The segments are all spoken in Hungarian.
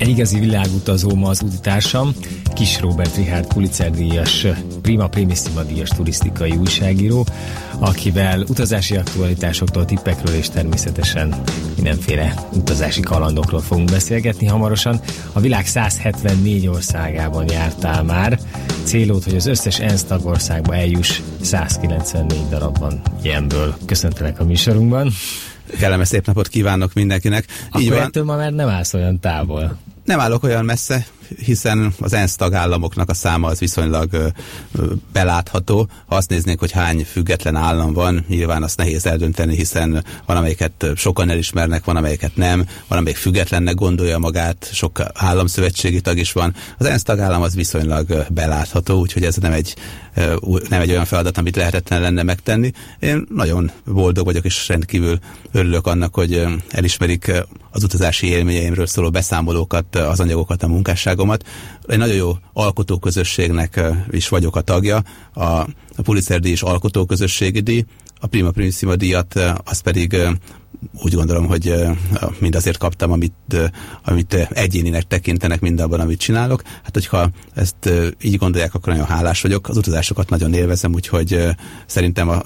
Egy igazi világutazó ma az útitársam, Kiss Robert Richárd Pulitzer-díjas, Prima Primissima díjas turisztikai újságíró, akivel utazási aktualitásoktól, tippekről és természetesen mindenféle utazási kalandokról fogunk beszélgetni hamarosan. A világ 174 országában jártál már. Célod, hogy az összes ENSZ tagországba eljuss 194 darabban ilyenből. Köszöntelek a műsorunkban. Kellemes szép napot kívánok mindenkinek. Akkor ettől ma már nem állsz olyan távol. Nem állok olyan messze, hiszen az ENSZ tagállamoknak a száma az viszonylag belátható. Ha azt néznénk, hogy hány független állam van, nyilván azt nehéz eldönteni, hiszen van, amelyiket sokan elismernek, van, amelyiket nem, van, amelyik függetlennek gondolja magát, sok államszövetségi tag is van. Az ENSZ tagállam az viszonylag belátható, úgyhogy ez nem egy olyan feladat, amit lehetetlen lenne megtenni. Én nagyon boldog vagyok, és rendkívül örülök annak, hogy elismerik az utazási élményeimről szóló beszámolókat, az anyagokat, a munkásságomat. Egy nagyon jó alkotóközösségnek is vagyok a tagja, a Pulitzer-díj és alkotóközösségi díj, a Prima Primissima díjat, az pedig úgy gondolom, hogy mind azért kaptam, amit egyéninek tekintenek mindabban, amit csinálok. Hát, hogyha ezt így gondolják, akkor nagyon hálás vagyok. Az utazásokat nagyon élvezem, úgyhogy szerintem a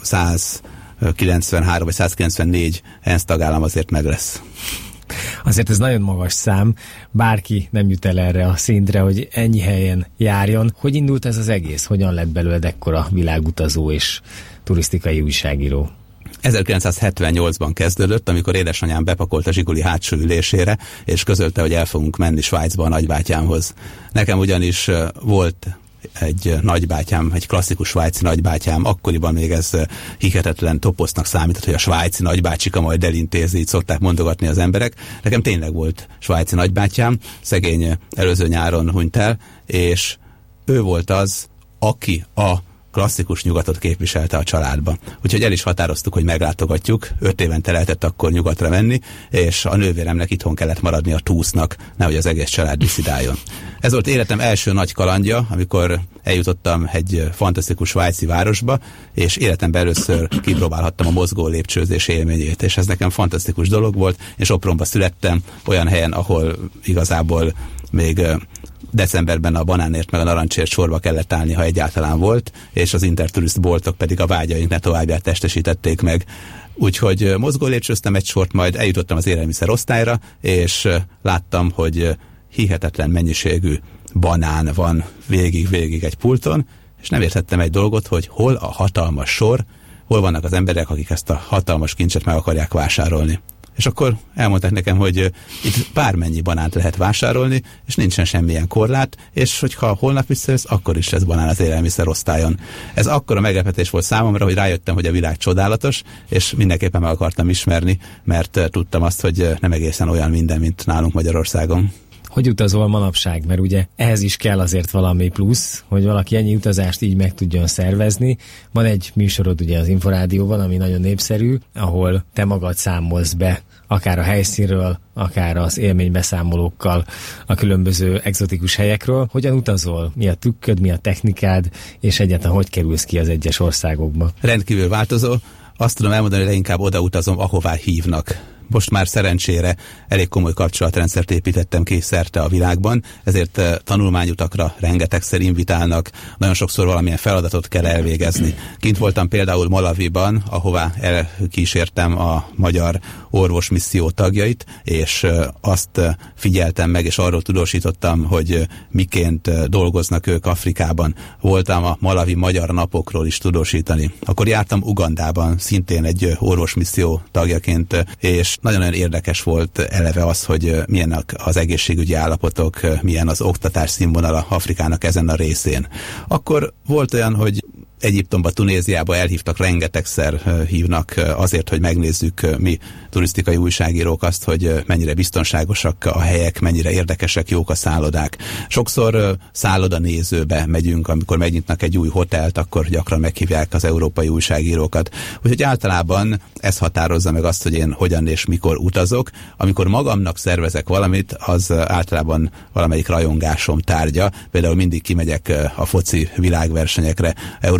193 vagy 194 ENSZ tagállam azért meg lesz. Azért ez nagyon magas szám, bárki nem jut el erre a szintre, hogy ennyi helyen járjon. Hogy indult ez az egész? Hogyan lett belőled ekkora világutazó és turisztikai újságíró? 1978-ban kezdődött, amikor édesanyám bepakolt a zsiguli hátsó ülésére, és közölte, hogy el fogunk menni Svájcba a nagybátyámhoz. Nekem ugyanis volt egy nagybátyám, egy klasszikus svájci nagybátyám, akkoriban még ez hihetetlen toposznak számított, hogy a svájci nagybácsika majd elintézi, így szokták mondogatni az emberek. Nekem tényleg volt svájci nagybátyám, szegény előző nyáron hunyt el, és ő volt az, aki a klasszikus nyugatot képviselte a családba. Úgyhogy el is határoztuk, hogy meglátogatjuk. 5 évente lehetett akkor nyugatra menni, és a nővéremnek itthon kellett maradni a túsznak, nehogy az egész család diszidáljon. Ez volt életem első nagy kalandja, amikor eljutottam egy fantasztikus svájci városba, és életemben először kipróbálhattam a mozgó lépcsőzés élményét, és ez nekem fantasztikus dolog volt. Én Sopronba születtem, olyan helyen, ahol igazából még decemberben a banánért meg a narancsért sorba kellett állni, ha egyáltalán volt, és az Intertourist boltok pedig a vágyaink ne továbbját testesítették meg. Úgyhogy mozgó lépcsőztem egy sort, majd eljutottam az élelmiszer osztályra, és láttam, hogy hihetetlen mennyiségű banán van végig egy pulton, és nem értettem egy dolgot, hogy hol a hatalmas sor, hol vannak az emberek, akik ezt a hatalmas kincset meg akarják vásárolni. És akkor elmondták nekem, hogy itt bármennyi banánt lehet vásárolni, és nincsen semmilyen korlát, és hogyha holnap visszajössz, akkor is lesz banán az élelmiszerosztályon. Ez akkora meglepetés volt számomra, hogy rájöttem, hogy a világ csodálatos, és mindenképpen meg akartam ismerni, mert tudtam azt, hogy nem egészen olyan minden, mint nálunk Magyarországon. Hogy utazol manapság? Mert ugye ehhez is kell azért valami plusz, hogy valaki ennyi utazást így meg tudjon szervezni. Van egy műsorod ugye az Inforádióban, ami nagyon népszerű, ahol te magad számolsz be akár a helyszínről, akár az élménybeszámolókkal a különböző egzotikus helyekről. Hogyan utazol? Mi a trükköd, mi a technikád, és egyáltalán hogy kerülsz ki az egyes országokba? Rendkívül változó. Azt tudom elmondani, hogy leginkább oda utazom, ahová hívnak. Most már szerencsére elég komoly kapcsolatrendszert építettem ki szerte a világban, ezért tanulmányutakra rengetegszer invitálnak, nagyon sokszor valamilyen feladatot kell elvégezni. Kint voltam például Malawiban, ahová elkísértem a magyar orvosmisszió tagjait, és azt figyeltem meg, és arról tudósítottam, hogy miként dolgoznak ők Afrikában. Voltam a Malawi Magyar Napokról is tudósítani. Akkor jártam Ugandában, szintén egy orvosmisszió tagjaként, és nagyon-nagyon érdekes volt eleve az, hogy milyenek az egészségügyi állapotok, milyen az oktatás színvonala Afrikának ezen a részén. Akkor volt olyan, hogy Egyiptomba, Tunéziába elhívtak, rengetegszer hívnak azért, hogy megnézzük mi turisztikai újságírók azt, hogy mennyire biztonságosak a helyek, mennyire érdekesek, jók a szállodák. Sokszor szállodanézőbe megyünk, amikor megnyitnak egy új hotelt, akkor gyakran meghívják az európai újságírókat. Úgyhogy általában ez határozza meg azt, hogy én hogyan és mikor utazok. Amikor magamnak szervezek valamit, az általában valamelyik rajongásom tárgya. Például mindig kimegyek a foci világversenyekre, Európa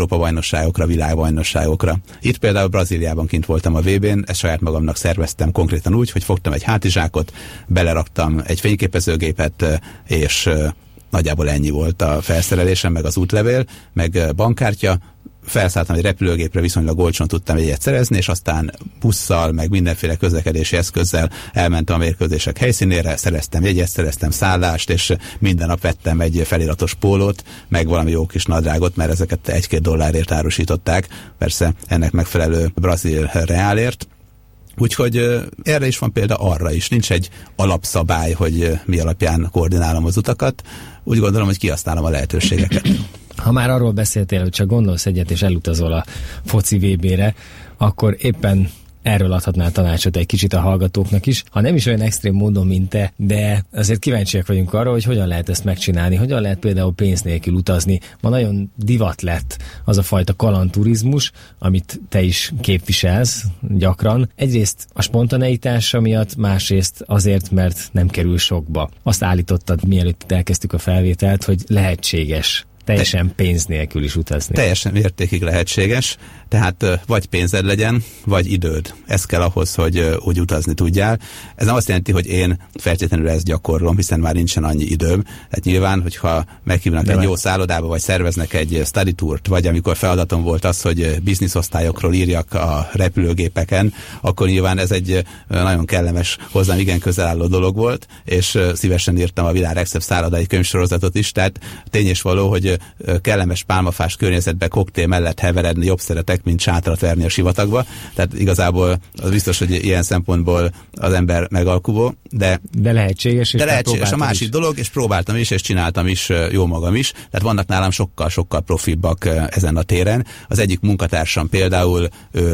Európa-bajnokságokra, világbajnokságokra. Itt például Brazíliában kint voltam a VB-n, ezt saját magamnak szerveztem konkrétan úgy, hogy fogtam egy hátizsákot, beleraktam egy fényképezőgépet, és nagyjából ennyi volt a felszerelésem, meg az útlevél, meg bankkártya. Felszálltam egy repülőgépre, viszonylag olcsón tudtam egyet szerezni, és aztán busszal, meg mindenféle közlekedési eszközzel elmentem a mérkőzések helyszínére, szereztem jegyet, szereztem szállást, és minden nap vettem egy feliratos pólót, meg valami jó kis nadrágot, mert ezeket $1-2 árusították, persze ennek megfelelő brazil reálért. Úgyhogy erre is van példa, arra is. Nincs egy alapszabály, hogy mi alapján koordinálom az utakat. Úgy gondolom, hogy kihasználom a lehetőségeket. Ha már arról beszéltél, hogy csak gondolsz egyet és elutazol a foci VB-re, akkor éppen erről adhatnál tanácsot egy kicsit a hallgatóknak is. Ha nem is olyan extrém módon, mint te, de azért kíváncsiak vagyunk arra, hogy hogyan lehet ezt megcsinálni, hogyan lehet például pénz nélkül utazni. Ma nagyon divat lett az a fajta kalandturizmus, amit te is képviselsz gyakran. Egyrészt a spontaneitása miatt, másrészt azért, mert nem kerül sokba. Azt állítottad, mielőtt elkezdtük a felvételt, hogy lehetséges teljesen pénz nélkül is utazni. Teljesen mértékig lehetséges, tehát vagy pénzed legyen, vagy időd. Ez kell ahhoz, hogy úgy utazni tudjál. Ez nem azt jelenti, hogy én feltétlenül ezt gyakorlom, hiszen már nincsen annyi időm. Tehát nyilván, hogyha meghívnak egy jó szállodába, vagy szerveznek egy study tourt, vagy amikor feladatom volt az, hogy bizniszosztályokról írjak a repülőgépeken, akkor nyilván ez egy nagyon kellemes, hozzám igen közel álló dolog volt, és szívesen írtam a világ legszebb szállodai könyvsorozatot is, tehát tény és való, hogy kellemes pálmafás környezetbe koktél mellett heveredni jobb szeretek, mint sátrat verni a sivatagba. Tehát igazából az biztos, hogy ilyen szempontból az ember megalkuvó, de lehetséges, és lehetséges a másik dolog, és próbáltam is, és csináltam is jó magam is. Tehát vannak nálam sokkal profibbak ezen a téren. Az egyik munkatársam például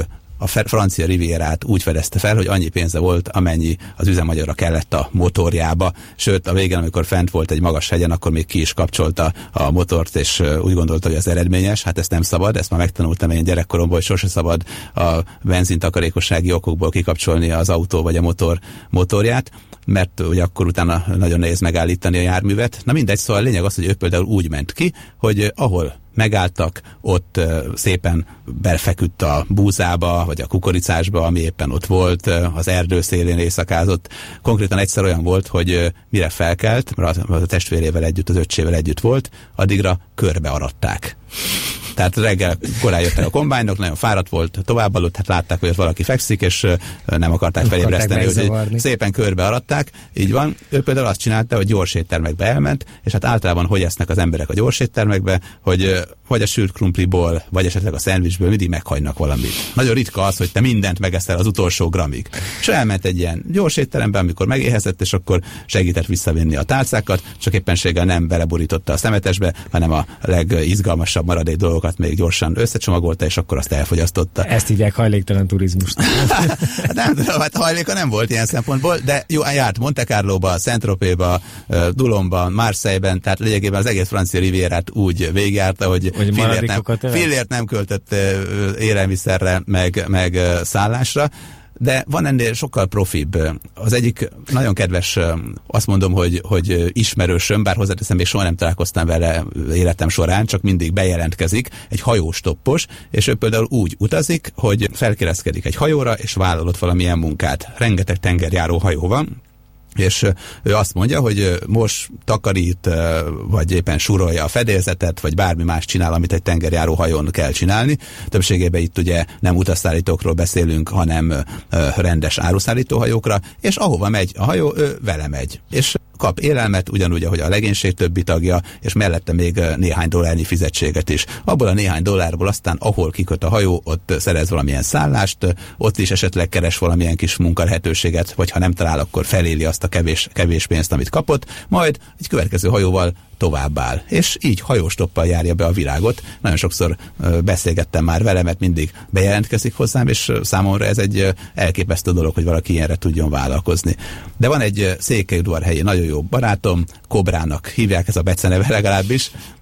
a francia rivierát úgy fedezte fel, hogy annyi pénze volt, amennyi az üzemanyagra kellett a motorjába. Sőt, a végén, amikor fent volt egy magas hegyen, akkor még ki is kapcsolta a motort, és úgy gondolta, hogy ez eredményes. Hát ezt nem szabad, ezt már megtanultam én gyerekkoromból, hogy sose szabad a benzintakarékossági okokból kikapcsolni az autó vagy a motorját, mert ugye akkor utána nagyon nehéz megállítani a járművet. Na mindegy, szóval a lényeg az, hogy ő például úgy ment ki, hogy ahol megálltak, ott szépen belefeküdt a búzába, vagy a kukoricásba, ami éppen ott volt, az erdő szélén éjszakázott. Konkrétan egyszer olyan volt, hogy mire felkelt, mert a testvérével együtt, az öccsével együtt volt, addigra körbe aratták. Tehát reggel korán jöttek a kombájnok, nagyon fáradt volt, tovább aludt, hát látták, hogy ott valaki fekszik, és nem akarták felébreszteni, hogy szépen körbe aratták. Így van. Ő például azt csinálta, hogy gyors éttermekbe elment, és hát általában hogy esznek az emberek a gyors éttermekbe, hogy vagy a sült krumpliból, vagy esetleg a szendvicsből mindig meghagynak valamit. Nagyon ritka az, hogy te mindent megeszel az utolsó gramig. És elment egy ilyen gyors étterembe, amikor megéhezett, és akkor segített visszavinni a tálcákat, csak éppenséggel nem beleborította a szemetesbe, hanem a legizgalmasabb maradék dolgokat még gyorsan összecsomagolta, és akkor azt elfogyasztotta. Ezt hívják hajléktalan turizmust. Nem tudom, hát hajléka nem volt ilyen szempontból, de jó, járt Monte Carlóba, Saint-Tropéba, Doulonban, Marseille-ben, tehát lényegében az egész francia rivierát úgy végigjárta, hogy fillért nem költött élelmiszerre, meg szállásra. De van ennél sokkal profibb. Az egyik nagyon kedves, azt mondom, hogy ismerősöm, bár hozzáteszem, még soha nem találkoztam vele életem során, csak mindig bejelentkezik, egy hajóstoppos, és ő például úgy utazik, hogy felkereszkedik egy hajóra, és vállal ott valamilyen munkát. Rengeteg tengerjáró hajó van, és ő azt mondja, hogy most takarít, vagy éppen surolja a fedélzetet, vagy bármi más csinál, amit egy tengerjáró hajón kell csinálni. Többségében itt ugye nem utasszállítókról beszélünk, hanem rendes áruszállítóhajókra, és ahova megy a hajó, ő vele megy. És kap élelmet, ugyanúgy, ahogy a legénység többi tagja, és mellette még néhány dollárnyi fizetséget is. Abból a néhány dollárból aztán, ahol kiköt a hajó, ott szerez valamilyen szállást, ott is esetleg keres valamilyen kis munkalehetőséget, vagy ha nem talál, akkor feléli azt a kevés pénzt, amit kapott, majd egy következő hajóval továbbáll. És így hajóstoppal járja be a világot. Nagyon sokszor beszélgettem már vele, mert mindig bejelentkezik hozzám, és számomra ez egy elképesztő dolog, hogy valaki ilyenre tudjon vállalkozni. De van egy székelyudvarhelyi nagyon jó barátom, Kobrának hívják, ez a beceneve legalábbis,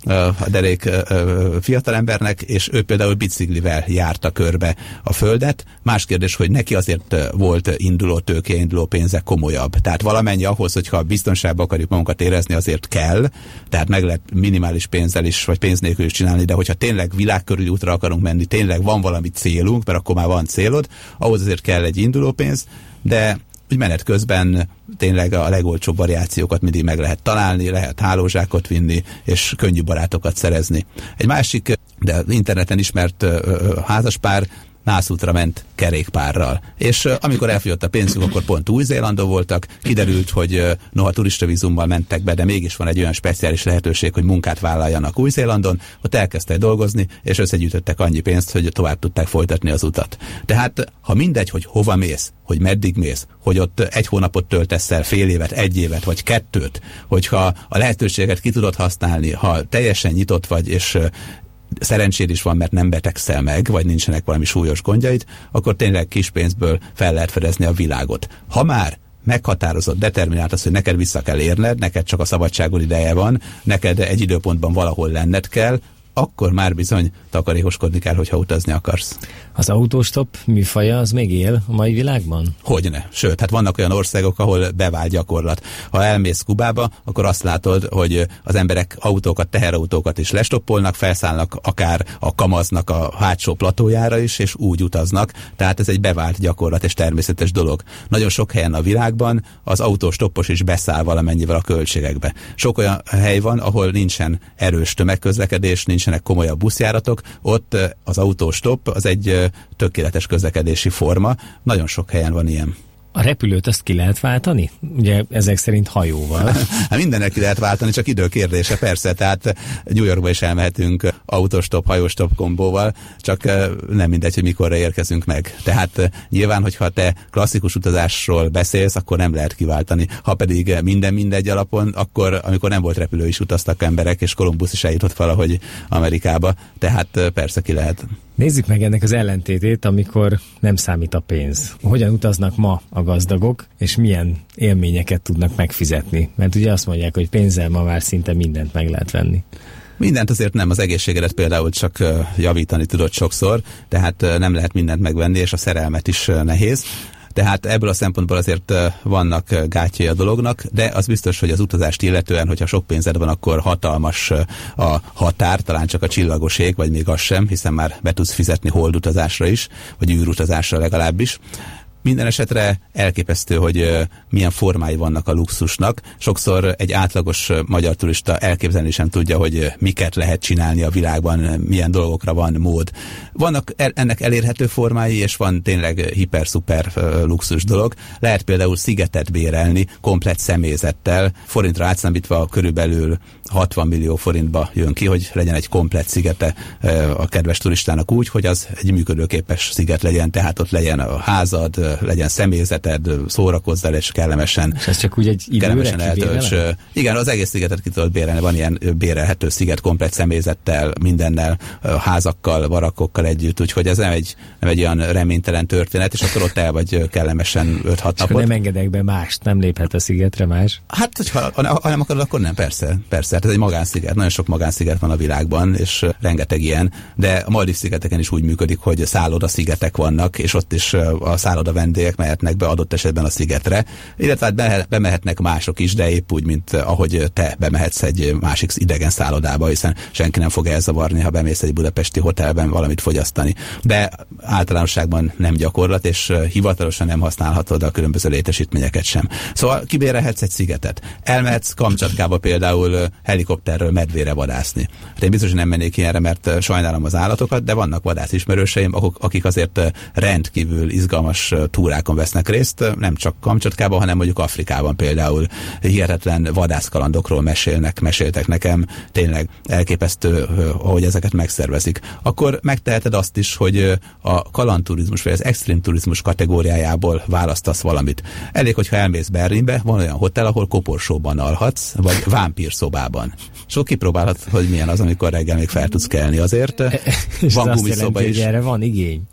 a derék fiatalembernek, és ő például biciklivel járta körbe a földet. Más kérdés, hogy neki azért volt induló tőke, induló pénze komolyabb. Tehát valamennyi ahhoz, hogyha biztonságban akarjuk magunkat érezni, azért kell, tehát meg lehet minimális pénzzel is, vagy pénz nélkül is csinálni, de hogyha tényleg világkörüli útra akarunk menni, tényleg van valami célunk, mert akkor már van célod, ahhoz azért kell egy induló pénz, de úgy menet közben tényleg a legolcsóbb variációkat mindig meg lehet találni, lehet hálózsákot vinni, és könnyű barátokat szerezni. Egy másik, de interneten ismert házaspár nászútra ment kerékpárral. És amikor elfogyott a pénzük, akkor pont Új-Zélandon voltak, kiderült, hogy noha turistavízummal mentek be, de mégis van egy olyan speciális lehetőség, hogy munkát vállaljanak Új-Zélandon, ott elkezdtek dolgozni, és összegyűjtöttek annyi pénzt, hogy tovább tudták folytatni az utat. Tehát, ha mindegy, hogy hova mész, hogy meddig mész, hogy ott egy hónapot töltesz el, fél évet, egy évet, vagy 2, hogyha a lehetőséget ki tudod használni, ha teljesen nyitott vagy, és szerencséd is van, mert nem betegszel meg, vagy nincsenek valami súlyos gondjaid, akkor tényleg kis pénzből fel lehet fedezni a világot. Ha már meghatározott, determinált az, hogy neked vissza kell érned, neked csak a szabadságon ideje van, neked egy időpontban valahol lenned kell, akkor már bizony takarékoskodni kell, hogyha utazni akarsz. Az autóstop műfaja az még él a mai világban? Hogyne. Sőt, hát vannak olyan országok, ahol bevált gyakorlat. Ha elmész Kubába, akkor azt látod, hogy az emberek autókat, teherautókat is lestoppolnak, felszállnak akár a Kamaznak a hátsó platójára is, és úgy utaznak. Tehát ez egy bevált gyakorlat és természetes dolog. Nagyon sok helyen a világban az autóstoppos is beszáll valamennyivel a költségekbe. Sok olyan hely van, ahol nincsen erős tömegközlekedés, nincsenek komolyabb buszjáratok, ott az autóstopp az egy tökéletes közlekedési forma. Nagyon sok helyen van ilyen. A repülőt azt ki lehet váltani? Ugye ezek szerint hajóval. Hát mindennek ki lehet váltani, csak idő kérdése, persze. Tehát New Yorkba is elmehetünk autostop, hajóstop kombóval, csak nem mindegy, hogy mikorra érkezünk meg. Tehát nyilván, hogyha te klasszikus utazásról beszélsz, akkor nem lehet kiváltani. Ha pedig mindegy alapon, akkor amikor nem volt repülő is utaztak emberek, és Kolumbusz is eljutott valahogy Amerikába. Tehát persze ki lehet. Nézzük meg ennek az ellentétét, amikor nem számít a pénz. Hogyan utaznak ma a gazdagok, és milyen élményeket tudnak megfizetni? Mert ugye azt mondják, hogy pénzzel ma már szinte mindent meg lehet venni. Mindent azért nem, az egészségedet például csak javítani tudod sokszor, tehát nem lehet mindent megvenni, és a szerelmet is nehéz. Tehát ebből a szempontból azért vannak gátjai a dolognak, de az biztos, hogy az utazást illetően, hogyha sok pénzed van, akkor hatalmas a határ, talán csak a csillagos ég, vagy még az sem, hiszen már be tudsz fizetni holdutazásra is, vagy űrutazásra legalábbis. Minden esetre elképesztő, hogy milyen formái vannak a luxusnak. Sokszor egy átlagos magyar turista elképzelni sem tudja, hogy miket lehet csinálni a világban, milyen dolgokra van mód. Vannak ennek elérhető formái, és van tényleg hiper-szuper luxus dolog. Lehet például szigetet bérelni, komplett személyzettel, forintra átszámítva körülbelül 60 millió forintba jön ki, hogy legyen egy komplett szigete a kedves turistának úgy, hogy az egy működőképes sziget legyen, tehát ott legyen a házad, legyen személyzeted, szórakozz el, és kellemesen. És ez csak úgy egy időre eltölts. Igen, az egész szigetet ki tudod bérelni, van ilyen bérelhető sziget komplett személyzettel, mindennel, házakkal, barakokkal együtt, úgyhogy ez nem egy olyan reménytelen történet, és akkor ott el vagy kellemesen 5-6 napot. És nem engedek be mást, nem léphet a szigetre más? Hát, ha nem akarod, akkor nem, persze. Hát ez egy magánsziget, nagyon sok magánsziget van a világban, és rengeteg ilyen, de a Maldív-szigeteken is úgy működik, hogy szálloda-szigetek vannak, és ott is a szálloda vendégek mehetnek be adott esetben a szigetre, illetve hát bemehetnek mások is, de épp úgy, mint ahogy te bemehetsz egy másik idegen szállodába, hiszen senki nem fog elzavarni, ha bemész egy budapesti hotelben valamit fogyasztani. De általánosságban nem gyakorlat, és hivatalosan nem használhatod a különböző létesítményeket sem. Szóval kibérelhetsz egy szigetet. Elmehetsz Kamcsatkába például helikopterről medvére vadászni. Hát én biztos, hogy nem mennék ilyenre, mert sajnálom az állatokat, de vannak vadászismerőseim, akik azért rendkívül izgalmas túrákon vesznek részt, nem csak Kamcsatkában, hanem mondjuk Afrikában például hihetetlen vadászkalandokról meséltek nekem, tényleg elképesztő, ahogy ezeket megszervezik. Akkor megteheted azt is, hogy a kalandturizmus vagy az extrém turizmus kategóriájából választasz valamit. Elég, hogyha elmész Berlinbe, van olyan hotel, ahol koporsóban alhatsz, vagy vámpírszobában. Sok kipróbálhat, hogy milyen az, amikor reggel még fel tudsz kelni azért. És van gumiszoba is. Erre van igény.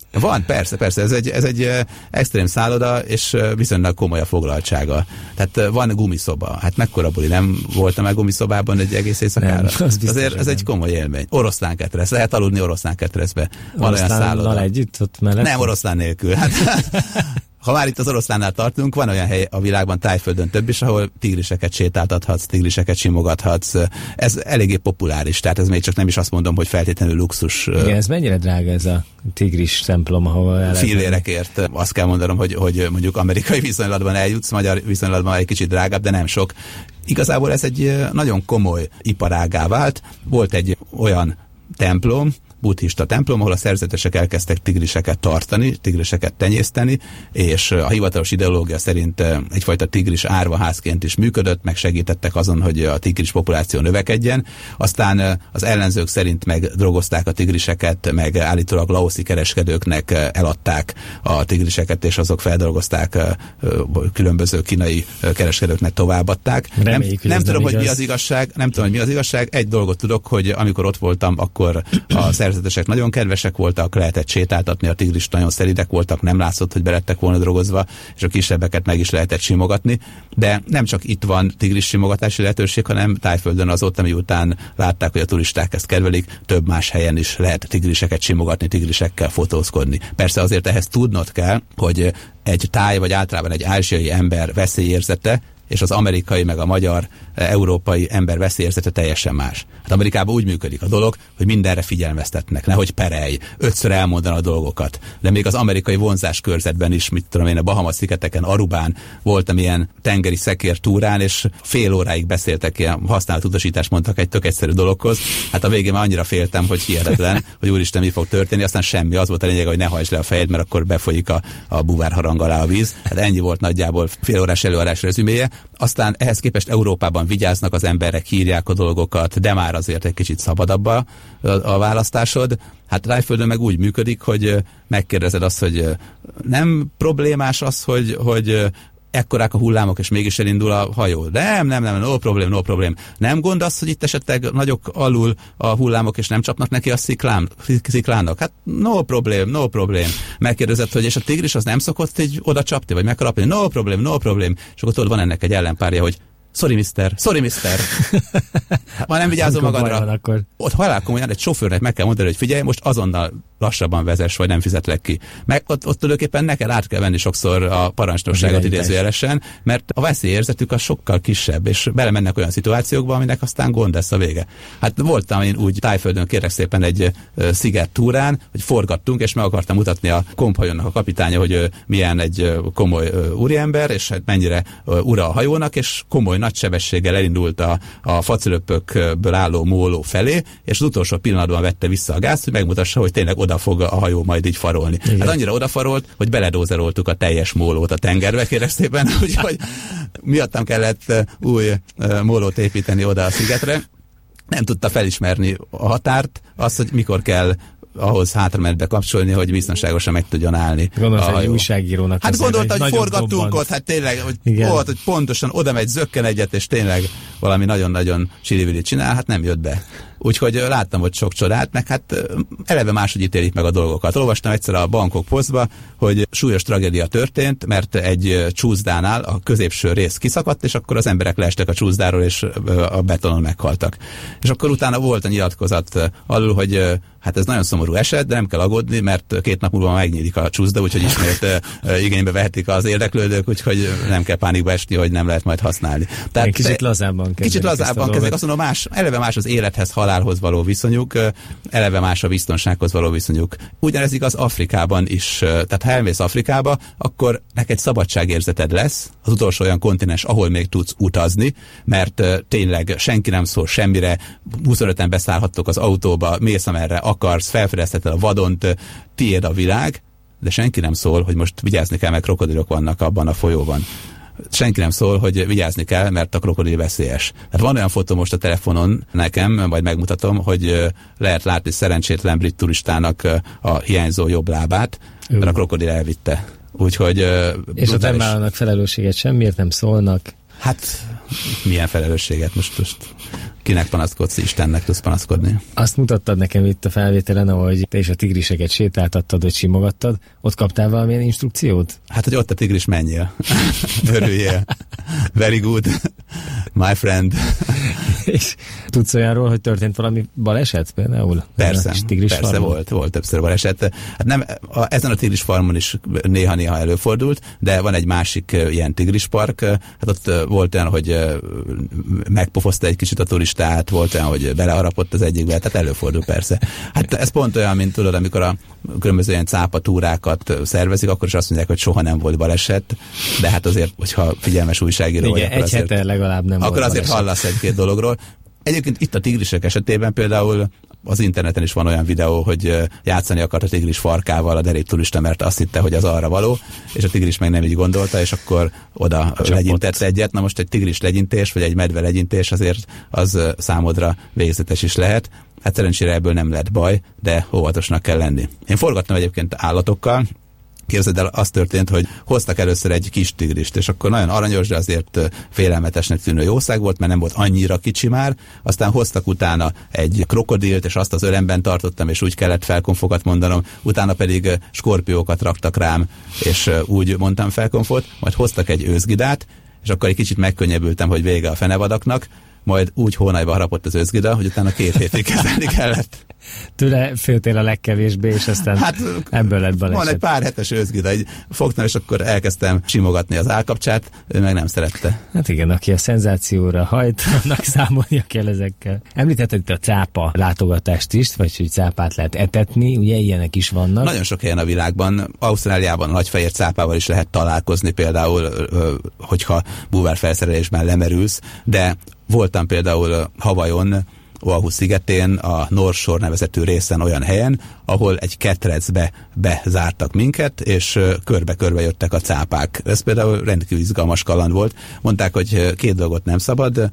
Van, persze, ez egy extrém szálloda, és viszonylag komoly a foglaltsága. Tehát van gumiszoba. Hát mekkora buli, nem voltam el gumiszobában egy egész éjszakára? Azért ez egy komoly élmény. Oroszlánketresz, lehet aludni oroszlánketreszbe. Van olyan szálloda. Együtt ott mellett? Nem, oroszlán nélkül. Hát, ha már itt az oroszlánnál tartunk, van olyan hely a világban, Tájföldön több is, ahol tigriseket sétáltathatsz, tigriseket simogathatsz. Ez eléggé populáris, tehát ez még csak nem is azt mondom, hogy feltétlenül luxus. Igen, ez mennyire drága ez a tigris templom, ahol el fillérekért. Azt kell mondanom, hogy mondjuk amerikai viszonylatban eljutsz, magyar viszonylatban egy kicsit drágább, de nem sok. Igazából ez egy nagyon komoly iparággá vált. Volt egy olyan templom, buddhista templom, ahol a szerzetesek elkezdtek tigriseket tartani, tigriseket tenyészteni, és a hivatalos ideológia szerint egyfajta tigris árvaházként is működött, meg segítettek azon, hogy a tigris populáció növekedjen. Aztán az ellenzők szerint megdrogozták a tigriseket, meg állítólag laoszi kereskedőknek eladták a tigriseket, és azok feldolgozták, különböző kínai kereskedőknek továbbadták. Nem tudom, hogy mi az igazság. Egy dolgot tudok, hogy amikor ott voltam, akkor a szerzetesek nagyon kedvesek voltak, lehetett sétáltatni, a tigris nagyon szelidek voltak, nem látszott, hogy belettek volna drogozva, és a kisebbeket meg is lehetett simogatni. De nem csak itt van tigris simogatási lehetőség, hanem Tájföldön azóta, miután látták, hogy a turisták ezt kedvelik, több más helyen is lehet tigriseket simogatni, tigrisekkel fotózkodni. Persze azért ehhez tudnod kell, hogy egy táj, vagy általában egy ázsiai ember veszélyérzete és az amerikai, meg a magyar, európai ember veszélyérzete teljesen más. Hát Amerikában úgy működik a dolog, hogy mindenre figyelmeztetnek, nehogy perelj, 5-ször elmondaná a dolgokat. De még az amerikai vonzáskörzetben is, mit tudom én, a Bahama-szigeteken, Arubán voltam ilyen tengeri szekértúrán, és fél óráig beszéltek, ilyen használt utasítást mondtak egy tök egyszerű dologhoz. Hát a végén már annyira féltem, hogy hihetetlen, hogy úristen, mi fog történni, aztán semmi. Az volt a lényeg, hogy ne hajtsd le a fejed, mert akkor befolyik a buvárharang alá a víz. Hát ennyi volt nagyjából fél órás előadás rezüméje. Aztán ehhez képest Európában vigyáznak az emberek, írják a dolgokat, de már azért egy kicsit szabadabb a választásod. Hát Tájföldön meg úgy működik, hogy megkérdezed azt, hogy nem problémás az, hogy ekkorák a hullámok, és mégis elindul a hajó. Nem, no problém. Nem gond az, hogy itt esetleg nagyok alul a hullámok, és nem csapnak neki a sziklánnak? Hát no problém. Megkérdezett, hogy és a tigris az nem szokott így oda csapni, vagy megharapni? No problém. És akkor tudod, van ennek egy ellenpárja, hogy sorry mister. Ha nem vigyázol magadra, ott halál komolyan egy sofőrnek meg kell mondani, hogy figyelj, most azonnal lassabban vezess, vagy nem fizetlek ki. Meg ott tulajdonképpen neked át kell venni sokszor a parancsnokságot idézőjelesen, mert a veszélyérzetük az sokkal kisebb, és belemennek olyan szituációkba, aminek aztán gond lesz a vége. Hát voltam én úgy Tájföldön, kérlek szépen, egy sziget túrán, hogy forgattunk, és meg akartam mutatni a komphajónak a kapitánya, hogy milyen egy komoly úriember, és hát mennyire ura a hajónak, és komoly nagy sebességgel elindult a facölöpökből álló móló felé, és az utolsó pillanatban vette vissza a gázt, hogy megmutassa, hogy tényleg oda fog a hajó majd így farolni. Igen. Hát annyira odafarolt, hogy beledózeroltuk a teljes mólót a tengerbe, kérlek szépen, úgyhogy miattam kellett új mólót építeni oda a szigetre. Nem tudta felismerni a határt, azt, hogy mikor kell ahhoz hátramenetbe kapcsolni, hogy biztonságosan meg tudjon állni. Gondolta, hogy újságírónak. Hát gondolta, hogy forgattunk ott, hát tényleg, hogy pontosan oda megy, zökken egyet, és tényleg valami nagyon-nagyon csili-vili csinál, hát nem jött be. Úgyhogy láttam ott sok csodát, meg hát eleve máshogy ítélik meg a dolgokat. Olvastam egyszer a Bangkok Postba, hogy súlyos tragédia történt, mert egy csúszdánál a középső rész kiszakadt, és akkor az emberek leestek a csúszdáról, és a betonon meghaltak. És akkor utána volt a nyilatkozat alul, hogy hát ez nagyon szomorú eset, de nem kell aggódni, mert 2 nap múlva megnyílik a csúszda, úgyhogy ismét igénybe vehetik az érdeklődők, úgyhogy nem kell pánikba esni, hogy nem lehet majd használni. Tehát kicsit lazábban kezdek. Azt mondom, eleve más az élethez, halálhoz való viszonyuk, eleve más a biztonsághoz való viszonyuk. Ugyanez igaz Afrikában is. Tehát ha elmész Afrikába, akkor neked szabadságérzeted lesz, az utolsó olyan kontinens, ahol még tudsz utazni, mert tényleg senki nem szól semmire, 25-en beszállhattok az autóba, mész amerre akarsz, felfedezheted a vadont, tiéd a világ, de senki nem szól, hogy most vigyázni kell, mert krokodilok vannak abban a folyóban. Senki nem szól, hogy vigyázni kell, mert a krokodil veszélyes. Hát van olyan fotó most a telefonon nekem, majd megmutatom, hogy lehet látni szerencsétlen brit turistának a hiányzó jobb lábát, mert a krokodil elvitte. Úgyhogy... És ott nem vállalnak felelősséget semmiért, nem szólnak. Hát milyen felelősséget most Kinek panaszkodsz, Istennek tudsz panaszkodni. Azt mutattad nekem itt a felvételen, ahogy te is a tigriseket sétáltattad, hogy simogattad. Ott kaptál valamilyen instrukciót? Hát, hogy ott a tigris, menjél. Örüljél. Very good. My friend. És tudsz olyanról, hogy történt valami baleset például? Persze volt többször baleset. Hát nem, ezen a tigrisfarmon is néha-néha előfordult, de van egy másik ilyen tigrispark. Hát ott volt olyan, hogy megpofozta egy kicsit a turistát, volt olyan, hogy beleharapott az egyikbe, tehát előfordul persze. Hát ez pont olyan, mint tudod, amikor a különböző ilyen cápatúrákat szervezik, akkor is azt mondják, hogy soha nem volt baleset, de hát azért, hogyha figyelmes újságíró vagy, egy hete legalább nem akkor volt azért baleset. hallasz egy-két dologról. Egyébként itt a tigrisek esetében például az interneten is van olyan videó, hogy játszani akart a tigris farkával a derék turista, mert azt hitte, hogy az arra való, és a tigris meg nem így gondolta, és akkor oda legyintett egyet. Na most egy tigris legyintés, vagy egy medve legyintés azért az számodra végzetes is lehet. Hát szerencsére ebből nem lett baj, de óvatosnak kell lenni. Én forgattam egyébként állatokkal. Képzeld el, az történt, hogy hoztak először egy kis tigrist, és akkor nagyon aranyos, de azért félelmetesnek tűnő jószág volt, mert nem volt annyira kicsi már. Aztán hoztak utána egy krokodilt, és azt az ölemben tartottam, és úgy kellett felkonfokat mondanom. Utána pedig skorpiókat raktak rám, és úgy mondtam felkonfot. Majd hoztak egy őszgidát, és akkor egy kicsit megkönnyebbültem, hogy vége a fenevadaknak. Majd úgy hónajba harapott az őszgida, hogy utána 2 hétig kezelni kellett. Tőle féltél a legkevésbé, és aztán hát, ebből lett baleset. Van egy pár hetes őszgida, így fogtam, és akkor elkezdtem simogatni az állkapcsát, ő meg nem szerette. Hát igen, aki a szenzációra hajt, annak számolnia kell ezekkel. Említetted itt a cápa látogatást is, vagy hogy cápát lehet etetni, ugye ilyenek is vannak. Nagyon sok helyen a világban, Ausztráliában a nagyfehér cápával is lehet találkozni, például, hogyha búvárfelszerelésben lemerülsz, de voltam például Hawaiion, Oahu szigetén, a North Shore nevezetű részen olyan helyen, ahol egy ketrecbe bezártak minket, és körbe-körbe jöttek a cápák. Ez például rendkívül izgalmas kaland volt. Mondták, hogy 2 dolgot nem szabad,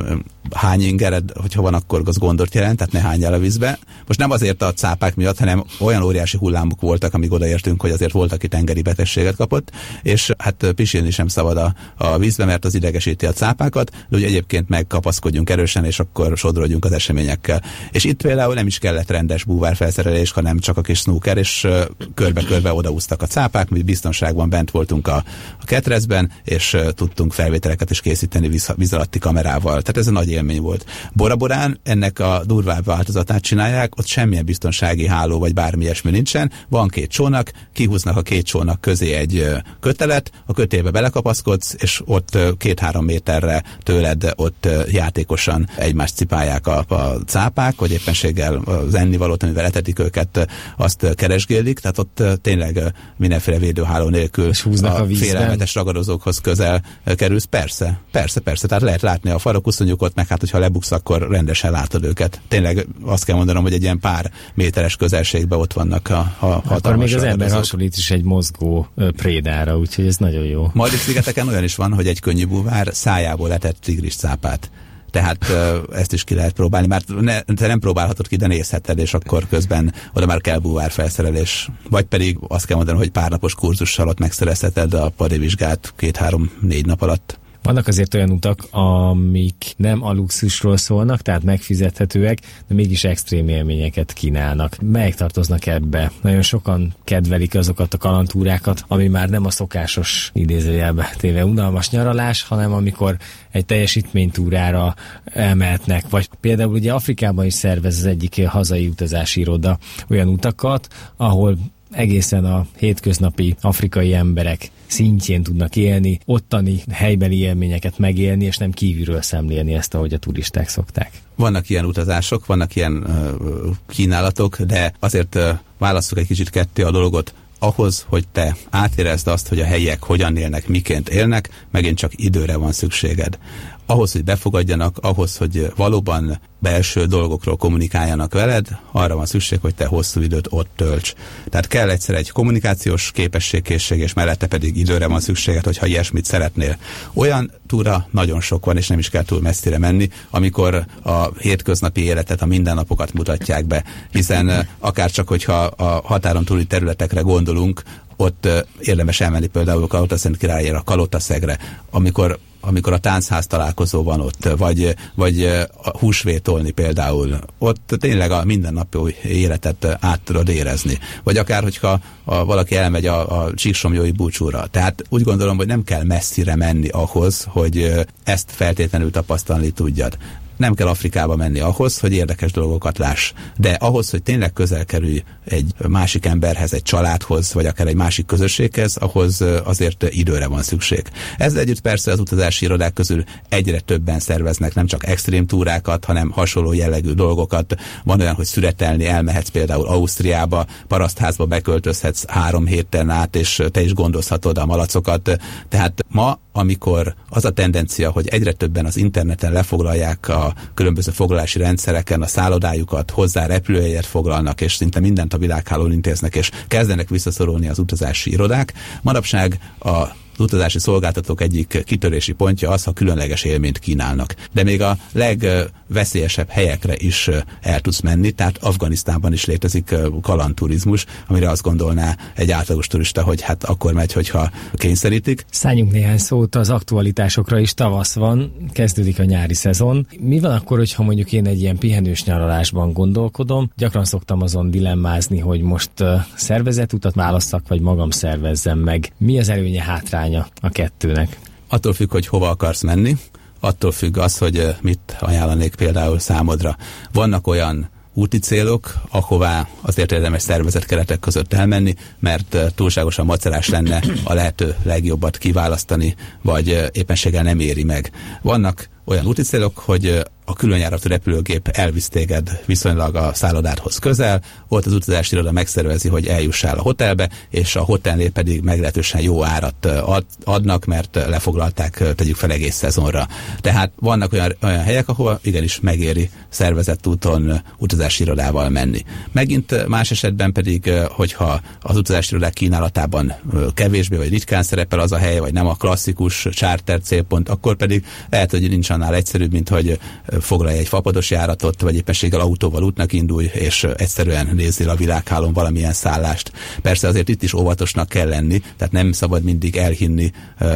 hány ingered, hogyha van, akkor az gondot jelent, tehát ne hányj el a vízbe. Most nem azért a cápák miatt, hanem olyan óriási hullámok voltak, amíg odaértünk, hogy azért volt, aki tengeri betegséget kapott, és hát pisilni sem szabad a vízbe, mert az idegesíti a cápákat, de ugye egyébként megkapaszkodjunk erősen, és akkor sodrodjunk az eseményekkel. És itt például nem is kellett rendes búvárfelszerelés, hanem csak a kis snooker, és körbe-körbe odaúztak a cápák, mi biztonságban bent voltunk a ketrecben, és tudtunk felvételeket is készíteni víz alatti kamerával. Tehát ez egy nagy élmény volt. Bora Borán ennek a durvább változatát csinálják, ott semmilyen biztonsági háló vagy bármi ilyesmi nincsen, van 2 csónak, kihúznak a 2 csónak közé egy kötelet, a kötélbe belekapaszkodsz, és ott 2-3 méterre tőled ott játékosan egymást cipálják a cápák, hogy éppenséggel az ennivalót, amivel etetik őket, azt keresgélik, tehát ott tényleg mindenféle védőháló nélkül a félelmetes ragadozókhoz közel kerülsz. Persze, tehát lehet látni a farokúszonyukat, meg hát, hogyha lebuksz, akkor rendesen látod őket. Tényleg azt kell mondanom, hogy egy ilyen pár méteres közelségben ott vannak a hatalmas akkor még az ragadozók. ember hasonlít is egy mozgó prédára, úgyhogy ez nagyon jó. Maldiv-szigeteken olyan is van, hogy egy könnyű búvár szájából etett tigris cápát. Tehát ezt is ki lehet próbálni, mert te nem próbálhatod ki, de nézheted, és akkor közben oda már kell búvárfelszerelés. Vagy pedig azt kell mondani, hogy pár napos kurzussal ott megszerezheted a padivizsgát 2-3-4 nap alatt. Vannak azért olyan utak, amik nem a luxusról szólnak, tehát megfizethetőek, de mégis extrém élményeket kínálnak. Melyek tartoznak ebbe? Nagyon sokan kedvelik azokat a kalandtúrákat, ami már nem a szokásos idézőjelbe téve unalmas nyaralás, hanem amikor egy teljesítménytúrára elmehetnek. Vagy például ugye Afrikában is szervez az egyik hazai utazási iroda olyan utakat, ahol egészen a hétköznapi afrikai emberek szintjén tudnak élni, ottani helybeli élményeket megélni, és nem kívülről szemlélni ezt, ahogy a turisták szokták. Vannak ilyen utazások, vannak ilyen kínálatok, de azért válasszuk egy kicsit ketté a dolgot. Ahhoz, hogy te átérezd azt, hogy a helyiek hogyan élnek, miként élnek, megint csak időre van szükséged. Ahhoz, hogy befogadjanak, ahhoz, hogy valóban belső dolgokról kommunikáljanak veled, arra van szükség, hogy te hosszú időt ott tölts. Tehát kell egyszer egy kommunikációs képességkészség, és mellette pedig időre van szükséged, hogyha ilyesmit szeretnél. Olyan túra nagyon sok van, és nem is kell túl messzire menni, amikor a hétköznapi életet, a mindennapokat mutatják be, hiszen akár csak, hogyha a határon túli területekre gondolunk, ott érdemes elmenni például Kalotaszentkirályra, Kalotaszegre, amikor amikor a táncház találkozó van ott, vagy a húsvétolni például, ott tényleg a mindennapi életet át tudod érezni. Vagy akár, hogyha valaki elmegy a Csíksomlyói búcsúra. Tehát úgy gondolom, hogy nem kell messzire menni ahhoz, hogy ezt feltétlenül tapasztalni tudjad. Nem kell Afrikába menni ahhoz, hogy érdekes dolgokat láss. De ahhoz, hogy tényleg közel kerülj egy másik emberhez, egy családhoz, vagy akár egy másik közösséghez, ahhoz azért időre van szükség. Ezzel együtt persze az utazási irodák közül egyre többen szerveznek nem csak extrém túrákat, hanem hasonló jellegű dolgokat. Van olyan, hogy szüretelni elmehetsz például Ausztriába, parasztházba beköltözhetsz 3 héten át, és te is gondozhatod a malacokat. Tehát ma, amikor az a tendencia, hogy egyre többen az interneten lefoglalják a különböző foglalási rendszereken a szállodájukat, hozzá repülőjegyet foglalnak, és szinte mindent a világhálón intéznek, és kezdenek visszaszorulni az utazási irodák. Manapság az utazási szolgáltatók egyik kitörési pontja az, ha különleges élményt kínálnak. De még a legveszélyesebb helyekre is el tudsz menni, tehát Afganisztánban is létezik kalandturizmus, amire azt gondolná egy átlagos turista, hogy hát akkor megy, hogyha kényszerítik. Szálljunk néhány szót az aktualitásokra is, tavasz van, kezdődik a nyári szezon. Mi van akkor, hogyha mondjuk én egy ilyen pihenős nyaralásban gondolkodom? Gyakran szoktam azon dilemmázni, hogy most szervezett utat válasszak, vagy magam szervezzem meg. Mi az előnye, hátránya a kettőnek? Attól függ, hogy hova akarsz menni, attól függ az, hogy mit ajánlanék például számodra. Vannak olyan úti célok, ahová azért érdemes szervezett keretek között elmenni, mert túlságosan macerás lenne a lehető legjobbat kiválasztani, vagy éppenséggel nem éri meg. Vannak olyan úti célok, hogy a különjáratú repülőgép elvisz téged viszonylag a szállodádhoz közel, ott az utazási iroda megszervezi, hogy eljussál a hotelbe, és a hotelnél pedig meglehetősen jó árat adnak, mert lefoglalták, tegyük fel, egész szezonra. Tehát vannak olyan helyek, ahol igenis megéri szervezett úton utazási irodával menni. Megint más esetben pedig, hogyha az utazási irodák kínálatában kevésbé vagy ritkán szerepel az a hely, vagy nem a klasszikus charter célpont, akkor pedig lehet, hogy nincs annál egyszerűbb, mint hogy foglalj egy fapados járatot, vagy éppenséggel autóval útnak indulj, és egyszerűen nézzél a világhálón valamilyen szállást. Persze azért itt is óvatosnak kell lenni, tehát nem szabad mindig elhinni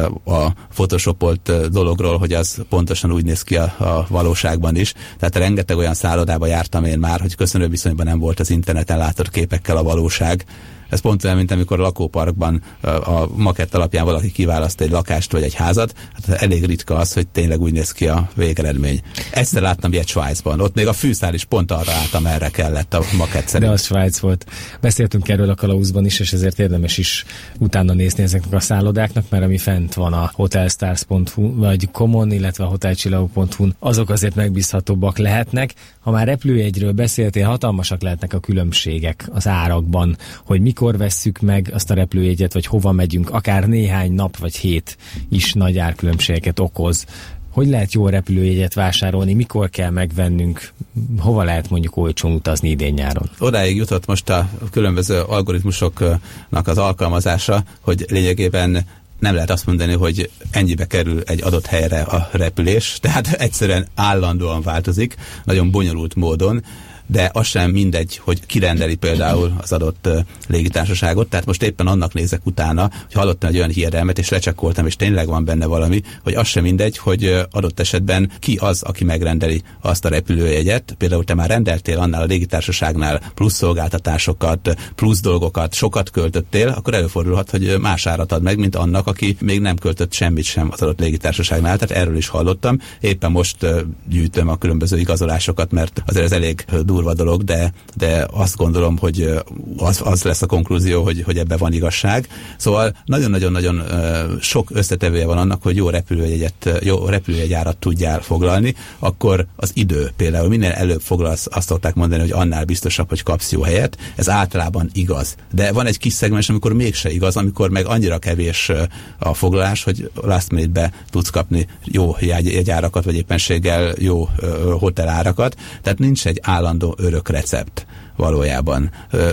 a photoshopolt dologról, hogy az pontosan úgy néz ki a valóságban is. Tehát rengeteg olyan szállodába jártam én már, hogy köszönő viszonyban nem volt az interneten látott képekkel a valóság. Ez pont olyan, mint amikor a lakóparkban a makett alapján valaki kiválaszt egy lakást vagy egy házat, hát elég ritka az, hogy tényleg úgy néz ki a végeredmény. Egyszer láttam ilyet Svájcban, ott még a fűszál is pont arra állt, amerre kellett a makett szerint. De az Svájc volt. Beszéltünk erről a kalauzban is, és ezért érdemes is utána nézni ezeknek a szállodáknak, mert ami fent van a hotelstars.hu vagy Common, illetve a hotelcsillag.hu, azok azért megbízhatóbbak lehetnek. Ha már repülőjegyről beszéltél, hatalmasak lehetnek a különbségek az árakban, hogy mikor vesszük meg azt a repülőjegyet, vagy hova megyünk, akár néhány nap vagy hét is nagy árkülönbségeket okoz. Hogy lehet jó repülőjegyet vásárolni, mikor kell megvennünk, hova lehet mondjuk olcsón utazni idén-nyáron? Odáig jutott most a különböző algoritmusoknak az alkalmazása, hogy lényegében nem lehet azt mondani, hogy ennyibe kerül egy adott helyre a repülés, tehát egyszerűen állandóan változik, nagyon bonyolult módon, de az sem mindegy, hogy kirendeli például az adott légitársaságot. Tehát most éppen annak nézek utána, hogy hallottam egy olyan hiedelmet, és lecsekkoltam, és tényleg van benne valami, hogy az sem mindegy, hogy adott esetben ki az, aki megrendeli azt a repülőjegyet. Például te már rendeltél annál a légitársaságnál plusz szolgáltatásokat, plusz dolgokat, sokat költöttél, akkor előfordulhat, hogy más árat ad meg, mint annak, aki még nem költött semmit sem az adott légitársaságnál. Tehát erről is hallottam. Éppen most gyűjtöm a különböző igazolásokat, mert azért ez elég durva dolog, de azt gondolom, hogy az lesz a konklúzió, hogy ebben van igazság. Szóval nagyon-nagyon-nagyon sok összetevője van annak, hogy jó repülőjegyárat tudjál foglalni, akkor az idő például minél előbb foglalsz, azt szokták mondani, hogy annál biztosabb, hogy kapsz jó helyet. Ez általában igaz. De van egy kis szegmens, amikor mégse igaz, amikor meg annyira kevés a foglalás, hogy last minute-be tudsz kapni jó jegyárakat, vagy éppenséggel jó hotelárakat. Tehát nincs egy állandó örök recept valójában.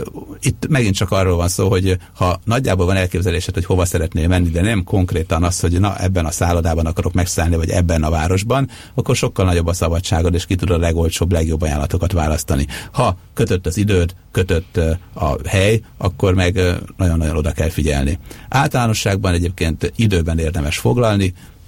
Itt megint csak arról van szó, hogy ha nagyjából van elképzelésed, hogy hova szeretnél menni, de nem konkrétan az, hogy na ebben a szállodában akarok megszállni, vagy ebben a városban, akkor sokkal nagyobb a szabadságod, és ki tudod a legolcsóbb, legjobb ajánlatokat választani. Ha kötött az időd, kötött a hely, akkor meg nagyon-nagyon oda kell figyelni. Általánosságban egyébként időben érdemes foglalni,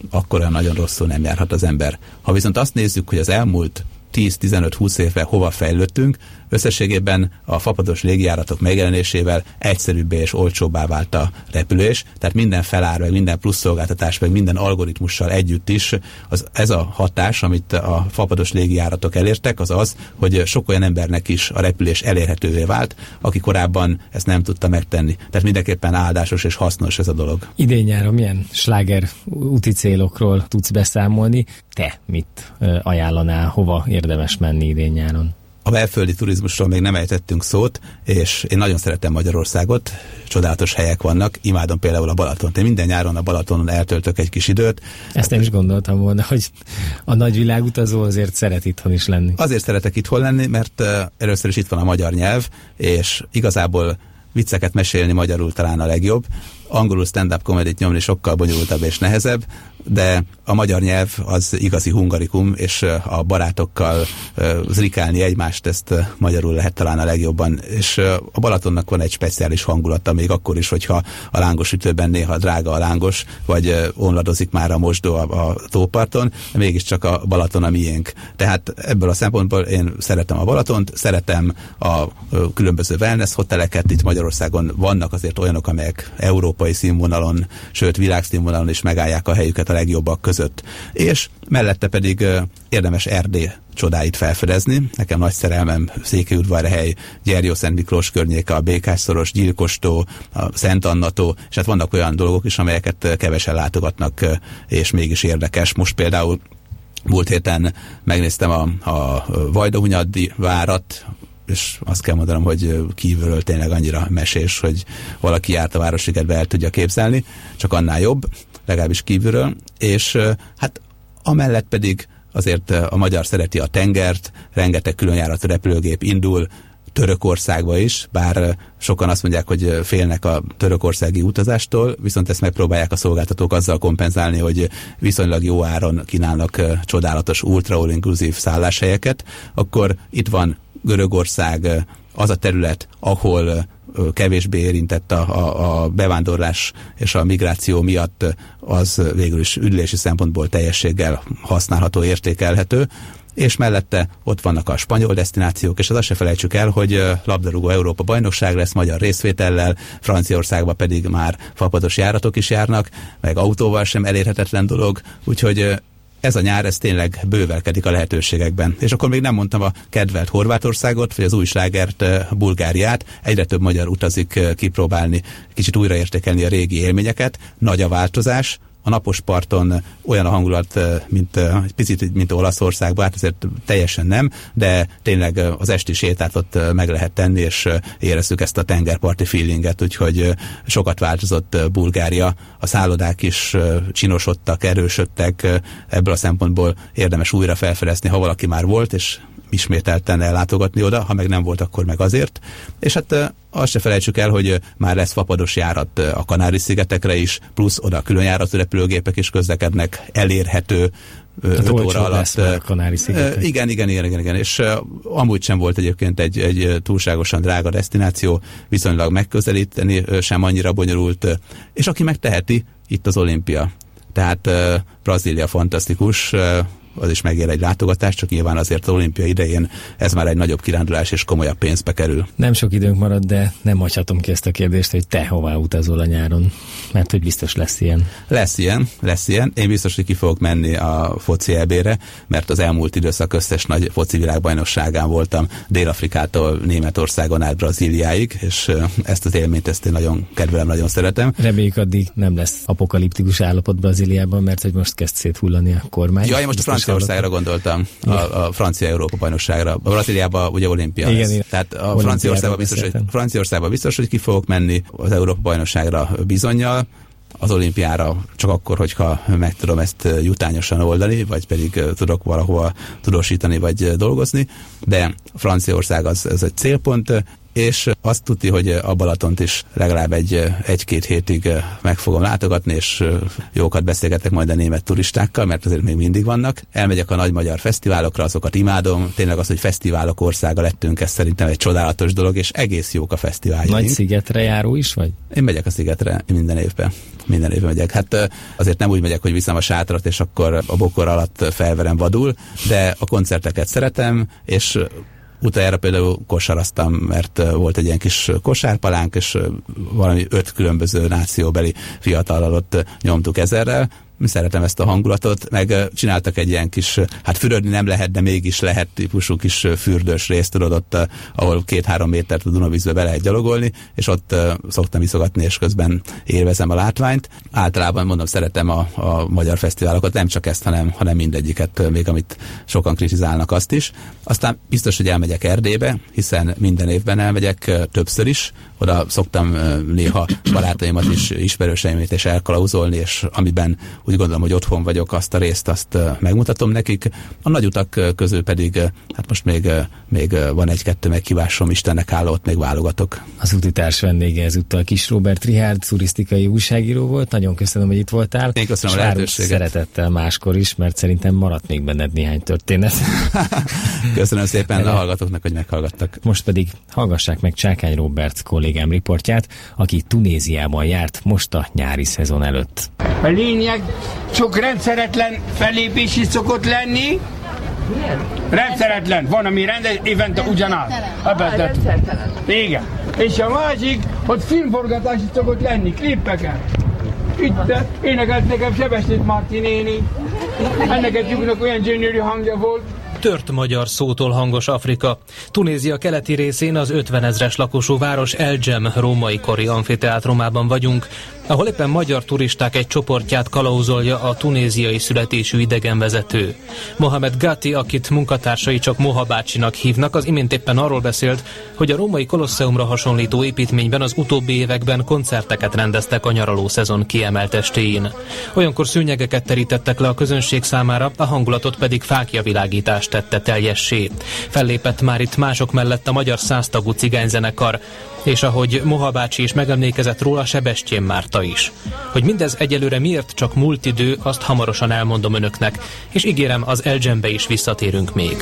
akkor olyan nagyon rosszul nem járhat az ember. Ha viszont azt nézzük, hogy az elmúlt 10-15-20 évvel hova fejlődtünk, összességében a fapados légijáratok megjelenésével egyszerűbbé és olcsóbbá vált a repülés, tehát minden felár, meg minden plusz szolgáltatás, meg minden algoritmussal együtt is ez a hatás, amit a fapados légijáratok elértek, az, hogy sok olyan embernek is a repülés elérhetővé vált, aki korábban ezt nem tudta megtenni. Tehát mindenképpen áldásos és hasznos ez a dolog. Idén-nyáron milyen sláger úti célokról tudsz beszámolni? Te mit ajánlanál, hova érdemes menni idén-nyáron? A belföldi turizmusról még nem ejtettünk szót, és én nagyon szeretem Magyarországot, csodálatos helyek vannak, imádom például a Balatont. Én minden nyáron a Balatonon eltöltök egy kis időt. Ezt én is gondoltam volna, hogy a nagyvilágutazó azért szeret itthon is lenni. Azért szeretek itthon lenni, mert először is itt van a magyar nyelv, és igazából vicceket mesélni magyarul talán a legjobb. Angolul stand-up comedyt nyomni sokkal bonyolultabb és nehezebb, de a magyar nyelv az igazi hungarikum, és a barátokkal zrikálni egymást, ezt magyarul lehet talán a legjobban. És a Balatonnak van egy speciális hangulata, még akkor is, hogyha a lángos ütőben néha drága a lángos, vagy onladozik már a mosdó a tóparton, de mégiscsak a Balaton a miénk. Tehát ebből a szempontból én szeretem a Balatont, szeretem a különböző wellness hoteleket. Itt Magyarországon vannak azért olyanok, amelyek európai színvonalon, sőt világszínvonalon is megállják a helyüket a legjobbak között. És mellette pedig érdemes Erdély csodáit felfedezni. Nekem nagy szerelmem Székelyudvarhely, Gyergyó-Szent Miklós környéke, a Békásszoros, Gyilkostó, a Szent Anna-tó, és hát vannak olyan dolgok is, amelyeket kevesen látogatnak, és mégis érdekes. Most például múlt héten megnéztem a Vajdahunyadi várat, és azt kell mondanom, hogy kívülről tényleg annyira mesés, hogy valaki járt a Városligetbe, el tudja képzelni, csak annál jobb, legalábbis kívülről, és hát amellett pedig azért a magyar szereti a tengert, rengeteg különjáratú repülőgép indul Törökországba is, bár sokan azt mondják, hogy félnek a törökországi utazástól, viszont ezt megpróbálják a szolgáltatók azzal kompenzálni, hogy viszonylag jó áron kínálnak csodálatos ultra all-inclusive szálláshelyeket. Akkor itt van Görögország, az a terület, ahol kevésbé érintett a bevándorlás és a migráció miatt, az végül is üdülési szempontból teljességgel használható, értékelhető, és mellette ott vannak a spanyol desztinációk, és azt se felejtsük el, hogy labdarúgó Európa bajnokság lesz magyar részvétellel, Franciaországba pedig már fapados járatok is járnak, meg autóval sem elérhetetlen dolog, úgyhogy ez a nyár, ez tényleg bővelkedik a lehetőségekben. És akkor még nem mondtam a kedvelt Horvátországot, vagy az új slágert, Bulgáriát. Egyre több magyar utazik kipróbálni, kicsit újraértékelni a régi élményeket. Nagy a változás. A napos parton olyan a hangulat, egy picit, mint Olaszországban, hát azért teljesen nem, de tényleg az esti sétát ott meg lehet tenni, és érezzük ezt a tengerparti feelinget, úgyhogy sokat változott Bulgária. A szállodák is csinosodtak, erősödtek, ebből a szempontból érdemes újra felfedezni, ha valaki már volt, és ismételten ellátogatni oda, ha meg nem volt, akkor meg azért. És hát azt se felejtsük el, hogy már lesz fapados járat a Kanári-szigetekre is, plusz oda különjáratú repülőgépek is közlekednek, elérhető 5 óra alatt. Igen, és amúgy sem volt egyébként egy túlságosan drága desztináció, viszonylag megközelíteni sem annyira bonyolult, és aki megteheti, itt az olimpia. Tehát Brazília fantasztikus, az is megér egy látogatást, csak nyilván azért az olimpia idején ez már egy nagyobb kirándulás és komolyabb pénzbe kerül. Nem sok időnk marad, de nem hagyhatom ki ezt a kérdést, hogy te hová utazol a nyáron, mert hogy biztos lesz ilyen. Lesz ilyen. Én biztos, hogy ki fogok menni a foci EB-re, mert az elmúlt időszak összes nagy foci világbajnokságán voltam, Dél-Afrikától Németországon át Brazíliáig, és ezt az élményt én nagyon kedvelem, nagyon szeretem. Reméljük, addig nem lesz apokaliptikus állapot Brazíliában, mert hogy most kezd széthullani a kormány. Ja, most Franciaországra gondoltam, a francia Európa-bajnokságra. A Brazíliában ugye olimpia lesz. Igen. Tehát a Franciaországban biztos, hogy ki fogok menni, az Európa-bajnokságra bizonnyal, az olimpiára csak akkor, hogyha meg tudom ezt jutányosan oldani, vagy pedig tudok valahova tudósítani, vagy dolgozni, de Franciaország az egy célpont. és azt tudni, hogy a Balatont is legalább egy-két hétig meg fogom látogatni, és jókat beszélgetek majd a német turistákkal, mert azért még mindig vannak. Elmegyek a nagy magyar fesztiválokra, azokat imádom. Tényleg az, hogy fesztiválok országa lettünk, ez szerintem egy csodálatos dolog, és egész jók a fesztiváljaink. Nagy szigetre járó is vagy? Én megyek a szigetre minden évben. Minden évben megyek. Hát azért nem úgy megyek, hogy viszem a sátrat, és akkor a bokor alatt felverem vadul, de a koncerteket szeretem, és utoljára például kosaraztam, mert volt egy ilyen kis kosárpalánk, és valami 5 különböző nációbeli fiatallal ott nyomtuk ezerrel. Szeretem ezt a hangulatot, meg csináltak egy ilyen kis, hát fürödni nem lehet, de mégis lehet típusú kis fürdős részt, tudod, ott, ahol 2-3 métert a Dunavízbe be lehet gyalogolni, és ott szoktam iszogatni, és közben élvezem a látványt. Általában mondom, szeretem a magyar fesztiválokat, nem csak ezt, hanem mindegyiket, még amit sokan kritizálnak, azt is. Aztán biztos, hogy elmegyek Erdélybe, hiszen minden évben elmegyek, többször is. Oda szoktam néha barátaimat is, ismerőseimet is elkalauzolni, és amiben úgy gondolom, hogy otthon vagyok, azt a részt azt megmutatom nekik. A nagy utak közül pedig, hát most még van 1-2 meghívásom, Istennek hála, ott még válogatok. Az útitárs vendége ezúttal Kiss Róbert Richárd, turisztikai újságíró volt. Nagyon köszönöm, hogy itt voltál. Én köszönöm a lehetőséget. Szeretettel máskor is, mert szerintem maradt még benned néhány történet. Köszönöm szépen a hallgatóknak, hogy meghallgattak. Most pedig hallgassák meg Csákány Róbert kollégám riportját, aki Tunéziában járt most a nyári szezon előtt. A lényeg csak rendszeretlen fellépési szokott lenni. Rendszeretlen. Van, ami rendes, évente ugyanaz. Rendszertelen. Igen. És a másik, hogy filmforgatás is szokott lenni, klippeken. Itt énekelt nekem Sebestét Marti néni. Ennek egy lyuknak olyan gyönyörű hangja volt. Tört magyar szótól hangos Afrika. Tunézia keleti részén az 50 000-es lakosú város El Djem római kori amfiteátrumában vagyunk, ahol éppen magyar turisták egy csoportját kalauzolja a tunéziai születésű idegenvezető. Mohamed Gati, akit munkatársai csak Moha bácsinak hívnak, az imént éppen arról beszélt, hogy a római kolosseumra hasonlító építményben az utóbbi években koncerteket rendeztek a nyaraló szezon kiemelt estéjén. Olyankor szőnyegeket terítettek le a közönség számára, a hangulatot pedig fákjavilágítást tette teljessé. Fellépett már itt mások mellett a magyar 100 tagú cigányzenekar, és ahogy Moha bácsi is megemlékezett róla, Sebestyén Márta is. Hogy mindez egyelőre miért csak múlt idő, azt hamarosan elmondom önöknek, és ígérem, az El Djembe is visszatérünk még.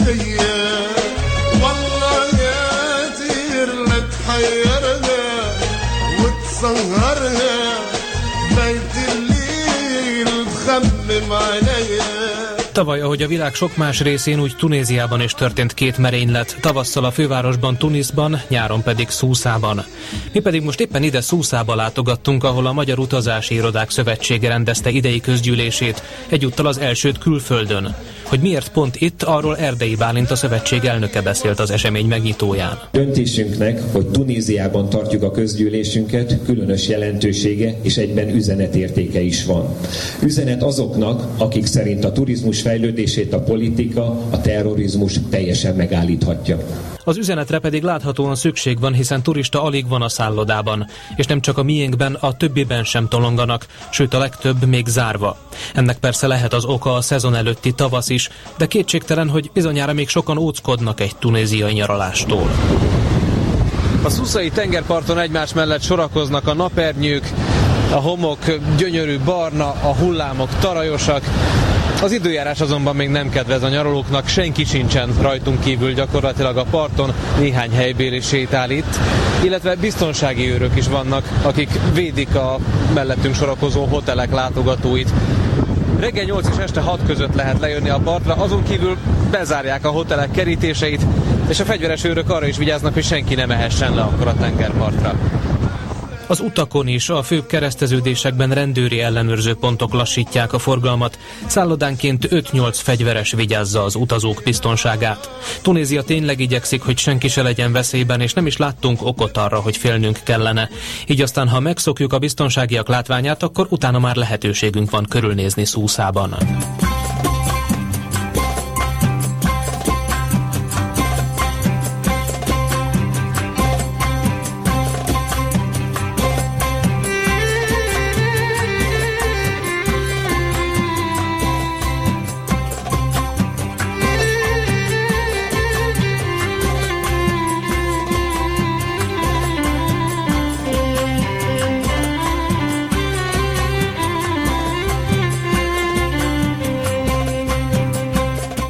Tavaly, ahogy a világ sok más részén, úgy Tunéziában is történt 2 merénylet, tavasszal a fővárosban, Tunisban, nyáron pedig Szúszában. Mi pedig most éppen ide Szúszába látogattunk, ahol a Magyar Utazási Irodák Szövetsége rendezte idei közgyűlését, egyúttal az elsőt külföldön. Hogy miért pont itt, arról Erdei Bálint, a szövetség elnöke beszélt az esemény megnyitóján. Döntésünknek, hogy Tunéziában tartjuk a közgyűlésünket, különös jelentősége és egyben üzenetértéke is van. Üzenet azoknak, akik szerint a turizmus fejlődését a politika, a terrorizmus teljesen megállíthatja. Az üzenetre pedig láthatóan szükség van, hiszen turista alig van a szállodában, és nem csak a miénkben, a többiben sem tolonganak, sőt a legtöbb még zárva. Ennek persze lehet az oka a szezon előtti tavasz is, de kétségtelen, hogy bizonyára még sokan óckodnak egy tunéziai nyaralástól. A szuszai tengerparton egymás mellett sorakoznak a napernyők, a homok gyönyörű barna, a hullámok tarajosak. Az időjárás azonban még nem kedvez a nyaralóknak, senki sincsen rajtunk kívül gyakorlatilag a parton, néhány helybéli sétál itt, illetve biztonsági őrök is vannak, akik védik a mellettünk sorakozó hotelek látogatóit. Reggel 8 és este 6 között lehet lejönni a partra, azon kívül bezárják a hotelek kerítéseit, és a fegyveres őrök arra is vigyáznak, hogy senki ne mehessen le akkor a tengerpartra. Az utakon is, a főbb kereszteződésekben rendőri ellenőrző pontok lassítják a forgalmat. Szállodánként 5-8 fegyveres vigyázza az utazók biztonságát. Tunézia tényleg igyekszik, hogy senki se legyen veszélyben, és nem is láttunk okot arra, hogy félnünk kellene. Így aztán, ha megszokjuk a biztonságiak látványát, akkor utána már lehetőségünk van körülnézni Szúszában.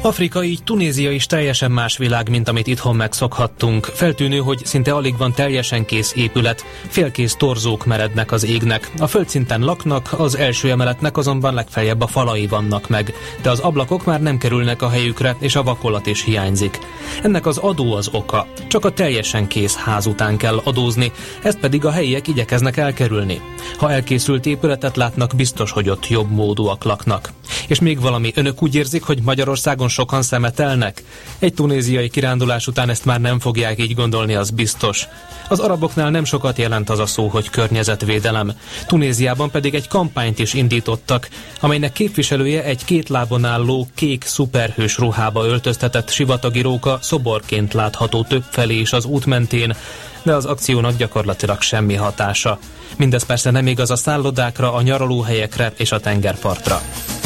Afrika, így Tunézia is teljesen más világ, mint amit itthon megszokhattunk. Feltűnő, hogy szinte alig van teljesen kész épület, félkész torzók merednek az égnek. A földszinten laknak, az első emeletnek azonban legfeljebb a falai vannak meg, de az ablakok már nem kerülnek a helyükre, és a vakolat is hiányzik. Ennek az adó az oka. Csak a teljesen kész ház után kell adózni, ezt pedig a helyiek igyekeznek elkerülni. Ha elkészült épületet látnak, biztos, hogy ott jobb módúak laknak. És még valami, önök úgy érzik, hogy Magyarországon sokan szemetelnek? Egy tunéziai kirándulás után ezt már nem fogják így gondolni, az biztos. Az araboknál nem sokat jelent az a szó, hogy környezetvédelem. Tunéziában pedig egy kampányt is indítottak, amelynek képviselője egy két lábon álló kék szuperhős ruhába öltöztetett sivatagi róka szoborként látható többfelé is az út mentén, de az akciónak gyakorlatilag semmi hatása. Mindez persze nem igaz a szállodákra, a nyaralóhelyekre és a tengerpartra.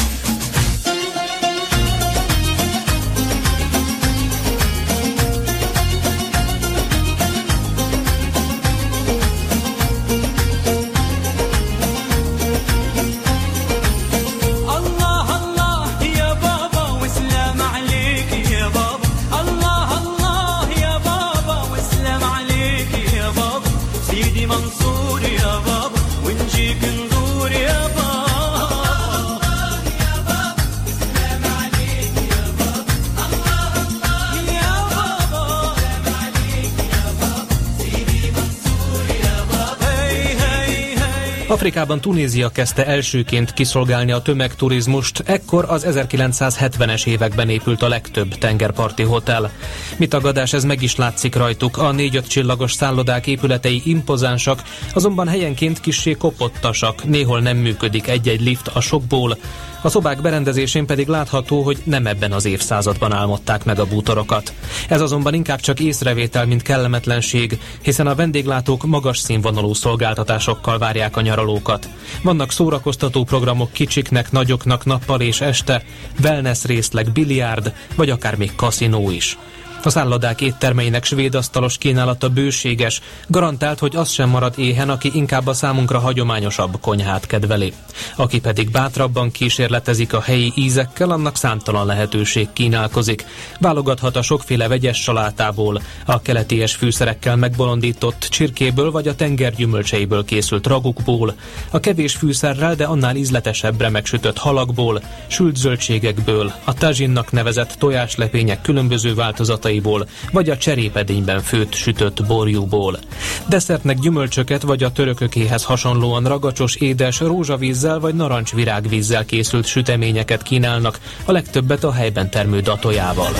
Afrikában Tunézia kezdte elsőként kiszolgálni a tömegturizmust, ekkor az 1970-es években épült a legtöbb tengerparti hotel. Mi tagadás, ez meg is látszik rajtuk, a 4-5 csillagos szállodák épületei impozánsak, azonban helyenként kissé kopottasak, néhol nem működik egy-egy lift a sokból. A szobák berendezésén pedig látható, hogy nem ebben az évszázadban álmodták meg a bútorokat. Ez azonban inkább csak észrevétel, mint kellemetlenség, hiszen a vendéglátók magas színvonalú szolgáltatásokkal várják a nyaralókat. Vannak szórakoztató programok kicsiknek, nagyoknak nappal és este, wellness részleg, biliárd, vagy akár még kaszinó is. A szállodák éttermeinek svéd asztalos kínálata bőséges, garantált, hogy az sem marad éhen, aki inkább a számunkra hagyományosabb konyhát kedveli. Aki pedig bátrabban kísérletezik a helyi ízekkel, annak számtalan lehetőség kínálkozik. Válogathat a sokféle vegyes salátából, a keleties fűszerekkel megbolondított csirkéből vagy a tenger gyümölcseiből készült ragukból, a kevés fűszerrel, de annál ízletesebbre megsütött halakból, sült zöldségekből, a tajinnak nevezett tojáslepények különböző változatai, vagy a cserépedényben főtt sütött borjúból. Desszertnek gyümölcsöket vagy a törökökéhez hasonlóan ragacsos édes rózsavízzel vagy narancsvirágvízzel készült süteményeket kínálnak, a legtöbbet a helyben termő datójával.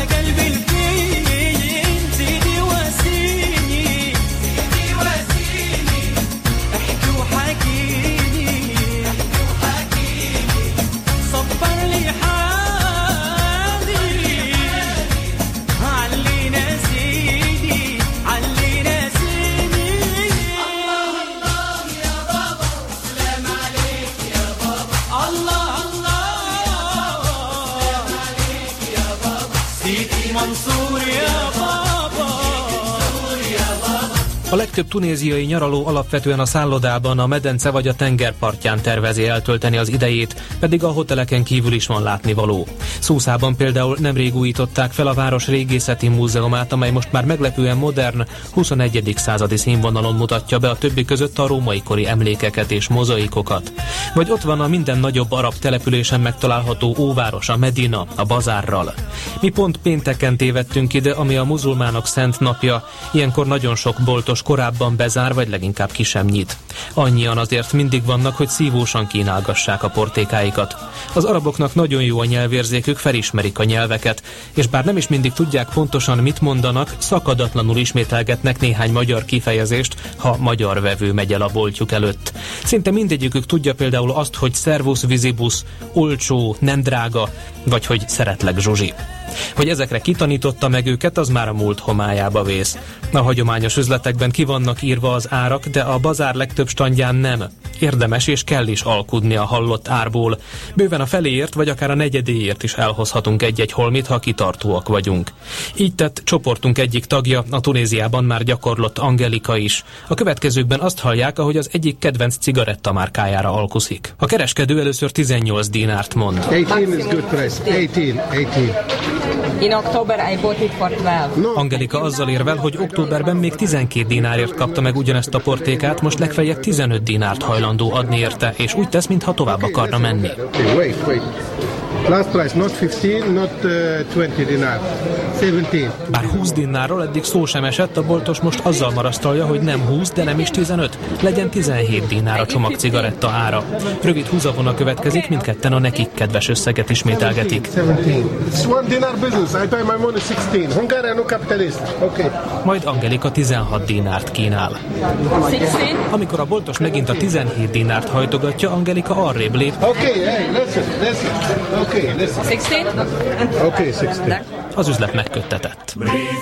A legtöbb tunéziai nyaraló alapvetően a szállodában, a medence vagy a tengerpartján tervezi eltölteni az idejét, pedig a hoteleken kívül is van látnivaló. Szúszában például nemrég újították fel a város régészeti múzeumát, amely most már meglepően modern, 21. századi színvonalon mutatja be a többi között a római kori emlékeket és mozaikokat. Vagy ott van a minden nagyobb arab településen megtalálható óváros, a Medina, a bazárral. Mi pont pénteken tévedtünk ide, ami a muzulmánok szent napja, ilyenkor nagyon sok boltos korábban bezár, vagy leginkább ki sem nyit. Annyian azért mindig vannak, hogy szívósan kínálgassák a portékáikat. Az araboknak nagyon jó a nyelvérzékük, felismerik a nyelveket, és bár nem is mindig tudják pontosan, mit mondanak, szakadatlanul ismételgetnek néhány magyar kifejezést, ha magyar vevő megy el a boltjuk előtt. Szinte mindegyikük tudja például azt, hogy szervusz visibus, olcsó, nem drága, vagy hogy szeretlek Zsuzsi. Hogy ezekre kitanította meg őket, az már a múlt homályába vész. A hagyományos üzletekben ki vannak írva az árak, de a bazár legtöbb standján nem. Érdemes és kell is alkudni a hallott árból. Bőven a feléért vagy akár a negyedéért is elhozhatunk egy-egy holmit, ha kitartóak vagyunk. Így tett csoportunk egyik tagja, a Tunéziában már gyakorlott Angelika is. A következőkben azt hallják, ahogy az egyik kedvenc cigarettamárkájára alkuszik. A kereskedő először 18 dinárt mond. 18 is good price. 18. In October I bought it for 12. Angelika azzal érvel, hogy októberben még 12 dinárért kapta meg ugyanezt a portékát, most legfeljebb 15 dinárt hajlandó adni érte, és úgy tesz, mintha tovább akarna menni. Wait. Last price, not 15, not 20 dinar, 17. Bár 20 dinárról eddig szó sem esett, a boltos most azzal marasztalja, hogy nem 20, de nem is 15. Legyen 17 dinár a csomag cigaretta ára. Rövid húzavona következik, mindketten a nekik kedves összeget ismételgetik. 17. It's one dinar business. I pay my money 16. Hungary no capitalist. Okay. Majd Angelika 16 dinárt kínál. 16? Amikor a boltos megint a 17 dinárt hajtogatja, Angelika arrébb lép. Okay, hey, listen. Okay, listen. 16? Okay, 16. Az üzlet megköttetett.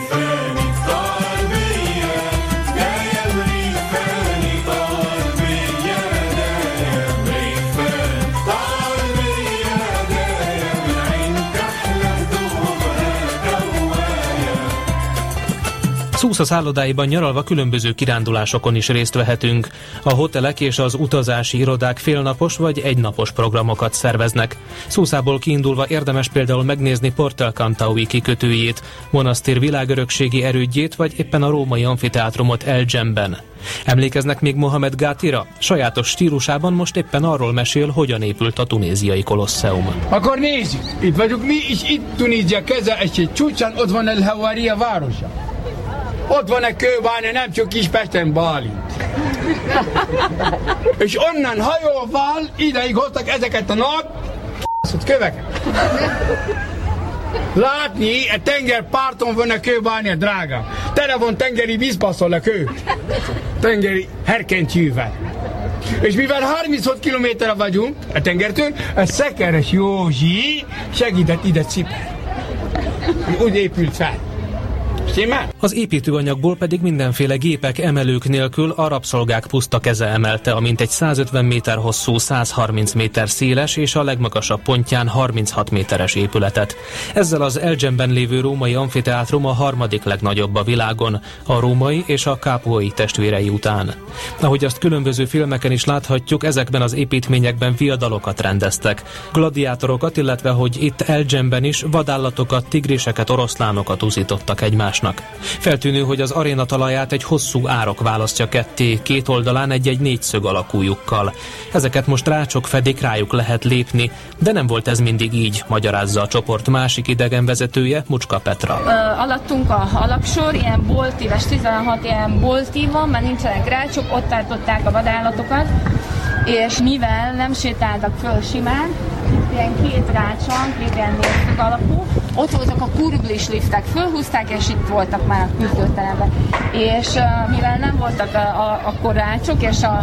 Szusza szállodáiban nyaralva különböző kirándulásokon is részt vehetünk. A hotelek és az utazási irodák félnapos vagy egynapos programokat szerveznek. Szuszából kiindulva érdemes például megnézni Portel Cantaui kikötőjét, monasztér világörökségi erődjét, vagy éppen a római amfiteátrumot Elgemben. Emlékeznek még Mohamed Gátira? Sajátos stílusában most éppen arról mesél, hogyan épült a tunéziai kolosseum. Akkor nézzük, itt vagyunk mi, és itt Tunézia egy csúcsán, ott van El Hawaria városa. Ott van egy kőbánya, nem csak Kispesten, Bálint. És onnan hajóval ideig hoztak ezeket a köveket. Látni, a tengerparton van a kőbánya, drága. Tele van tengeri vízpasszol a kő. Tengeri herkentyűvel. És mivel 36 kilométerre vagyunk a tengertől, a Szekeres Józsi segített ide Ciper. Úgy épült fel. Az építőanyagból pedig mindenféle gépek, emelők nélkül a rabszolgák puszta keze emelte a mintegy 150 méter hosszú, 130 méter széles és a legmagasabb pontján 36 méteres épületet. Ezzel az Elgemben lévő római amfiteátrum a harmadik legnagyobb a világon, a római és a kápuai testvérei után. Ahogy azt különböző filmeken is láthatjuk, ezekben az építményekben viadalokat rendeztek, gladiátorokat, illetve hogy itt Elgemben is vadállatokat, tigriseket, oroszlánokat úszítottak egymásnak. Feltűnő, hogy az aréna talaját egy hosszú árok választja ketté, két oldalán egy-egy négyszög alakú lyukkal. Ezeket most rácsok fedik, rájuk lehet lépni, de nem volt ez mindig így, magyarázza a csoport másik idegenvezetője, Mucska Petra. Alattunk a alapsor, ilyen boltíves, 16 ilyen boltív van, mert nincsenek rácsok, ott tartották a vadállatokat, és mivel nem sétáltak föl simán, ilyen két rács van, két ilyen négyszög alapú, ott voltak a kurblis liftek, fölhúzták, és itt voltak már a küzdőteremben. És mivel nem voltak akkor rácsok, és a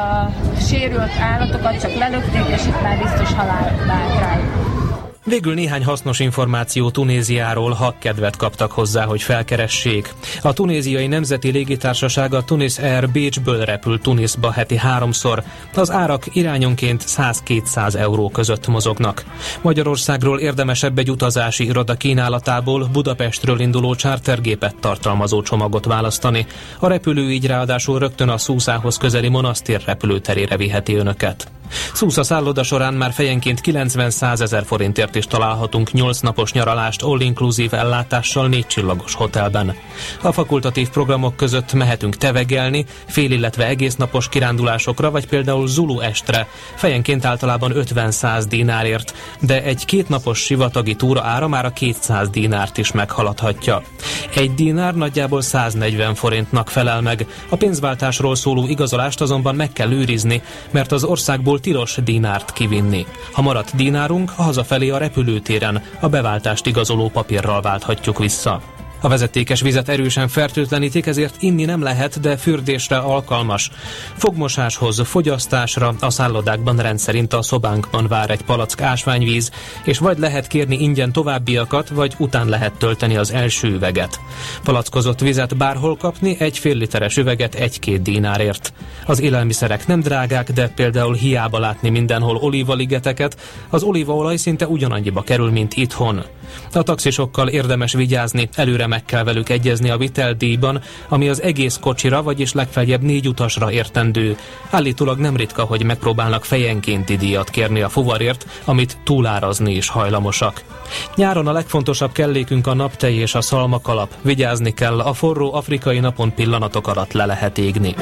sérült állatokat csak lelökték, és itt már biztos halál vált rájuk. Végül néhány hasznos információ Tunéziáról, ha kedvet kaptak hozzá, hogy felkeressék. A tunéziai nemzeti légitársaság, a Tunis Air Bécsből repül Tunisba heti 3-szor. Az árak irányonként 100-200 euró között mozognak. Magyarországról érdemesebb egy utazási iroda kínálatából Budapestről induló chartergépet tartalmazó csomagot választani. A repülő így ráadásul rögtön a Szuszához közeli monasztér repülőterére viheti önöket. Szusza szálloda során már fejenként 90-100 ezer forintért is találhatunk 8 napos nyaralást all-inclusive ellátással 4 csillagos hotelben. A fakultatív programok között mehetünk tevegelni, fél, illetve egész napos kirándulásokra, vagy például Zulu estre, fejenként általában 50-100 dinárért, de egy 2 napos sivatagi túra ára már a 200 dinárt is meghaladhatja. Egy dinár nagyjából 140 forintnak felel meg. A pénzváltásról szóló igazolást azonban meg kell őrizni, mert az országból tilos dinárt kivinni. Ha maradt dinárunk, hazafelé a repülőtéren a beváltást igazoló papírral válthatjuk vissza. A vezetékes vizet erősen fertőtlenítik, ezért inni nem lehet, de fürdésre alkalmas. Fogmosáshoz, fogyasztásra a szállodákban rendszerint a szobánkban vár egy palack ásványvíz, és vagy lehet kérni ingyen továbbiakat, vagy után lehet tölteni az első üveget. Palackozott vizet bárhol kapni, egy fél literes üveget 1-2 dinárért. Az élelmiszerek nem drágák, de például hiába látni mindenhol olívaligeteket, az olívaolaj szinte ugyanannyiba kerül, mint itthon. A taxisokkal érdemes vigyázni, előre meg kell velük egyezni a viteldíjban, ami az egész kocsira, vagyis legfeljebb 4 utasra értendő. Állítólag nem ritka, hogy megpróbálnak fejenkénti díjat kérni a fuvarért, amit túlárazni is hajlamosak. Nyáron a legfontosabb kellékünk a naptej és a szalmakalap. Vigyázni kell, a forró afrikai napon pillanatok alatt le lehet égni.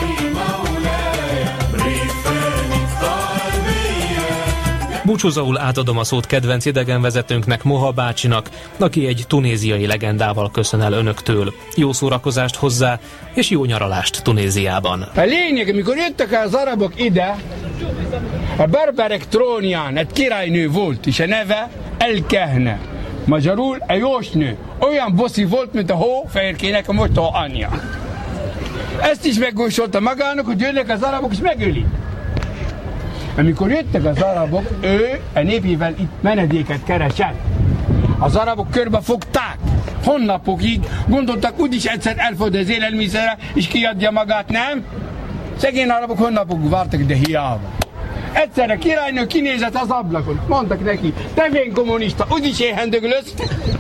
Búcsúzóul átadom a szót kedvenc idegenvezetőnknek, Moha bácsinak, aki egy tunéziai legendával köszön el önöktől. Jó szórakozást hozzá, és jó nyaralást Tunéziában. A lényeg, amikor jöttek az arabok ide, a berberek trónján egy királynő volt, és a neve El-Kehne. Magyarul egy jósnő. Olyan boszi volt, mint a hófehérkének a motó anyja. Ezt is meggósolta magának, hogy jönnek az arabok, és megölik. Amikor jöttek az arabok, ő a népével itt menedéket keresett. Az arabok körbe fogták. Hónapokig gondoltak, úgyis egyszer elfogad az élelmiszerre, és kiadja magát, nem? Szegény arabok hónapokig vártak, de hiába. Egyszerre királynő kinézett az ablakon. Mondtak neki, te vén kommunista, úgyis éhendöglös.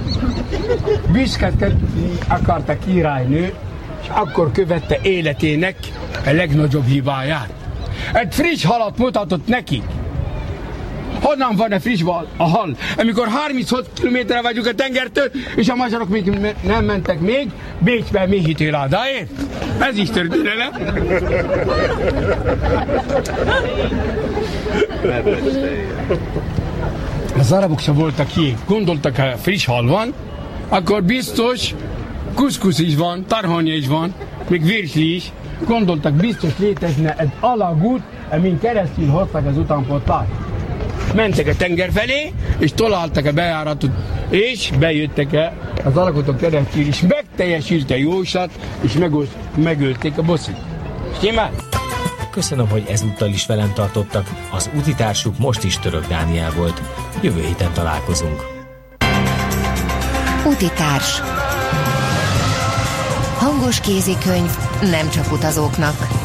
Büszkedni akart a királynő, és akkor követte életének a legnagyobb hibáját. Egy friss halat mutatott neki. Honnan van a friss hal? Amikor 36 kilométerre vagyunk a tengertől, és a magyarok még nem mentek még, Bécsben méhítőládáért. Ez is történelem. Az arabok sem voltak ki. Gondoltak, ha friss hal van, akkor biztos kuszkusz is van, tarhonya is van, még virsli is. Gondoltak, biztos létezne egy alagút, amin keresztül hoztak az utánpótlást. Mentek a tenger felé, és találtak a bejáratot, és bejöttek az alagúton keresztül, és megteljesült a jóslat, és megölték a bosszit. Stimmel? Köszönöm, hogy ezúttal is velem tartottak. Az útitársuk most is Török Dániel volt. Jövő héten találkozunk. Útitárs. Hangos kézikönyv nem csak utazóknak.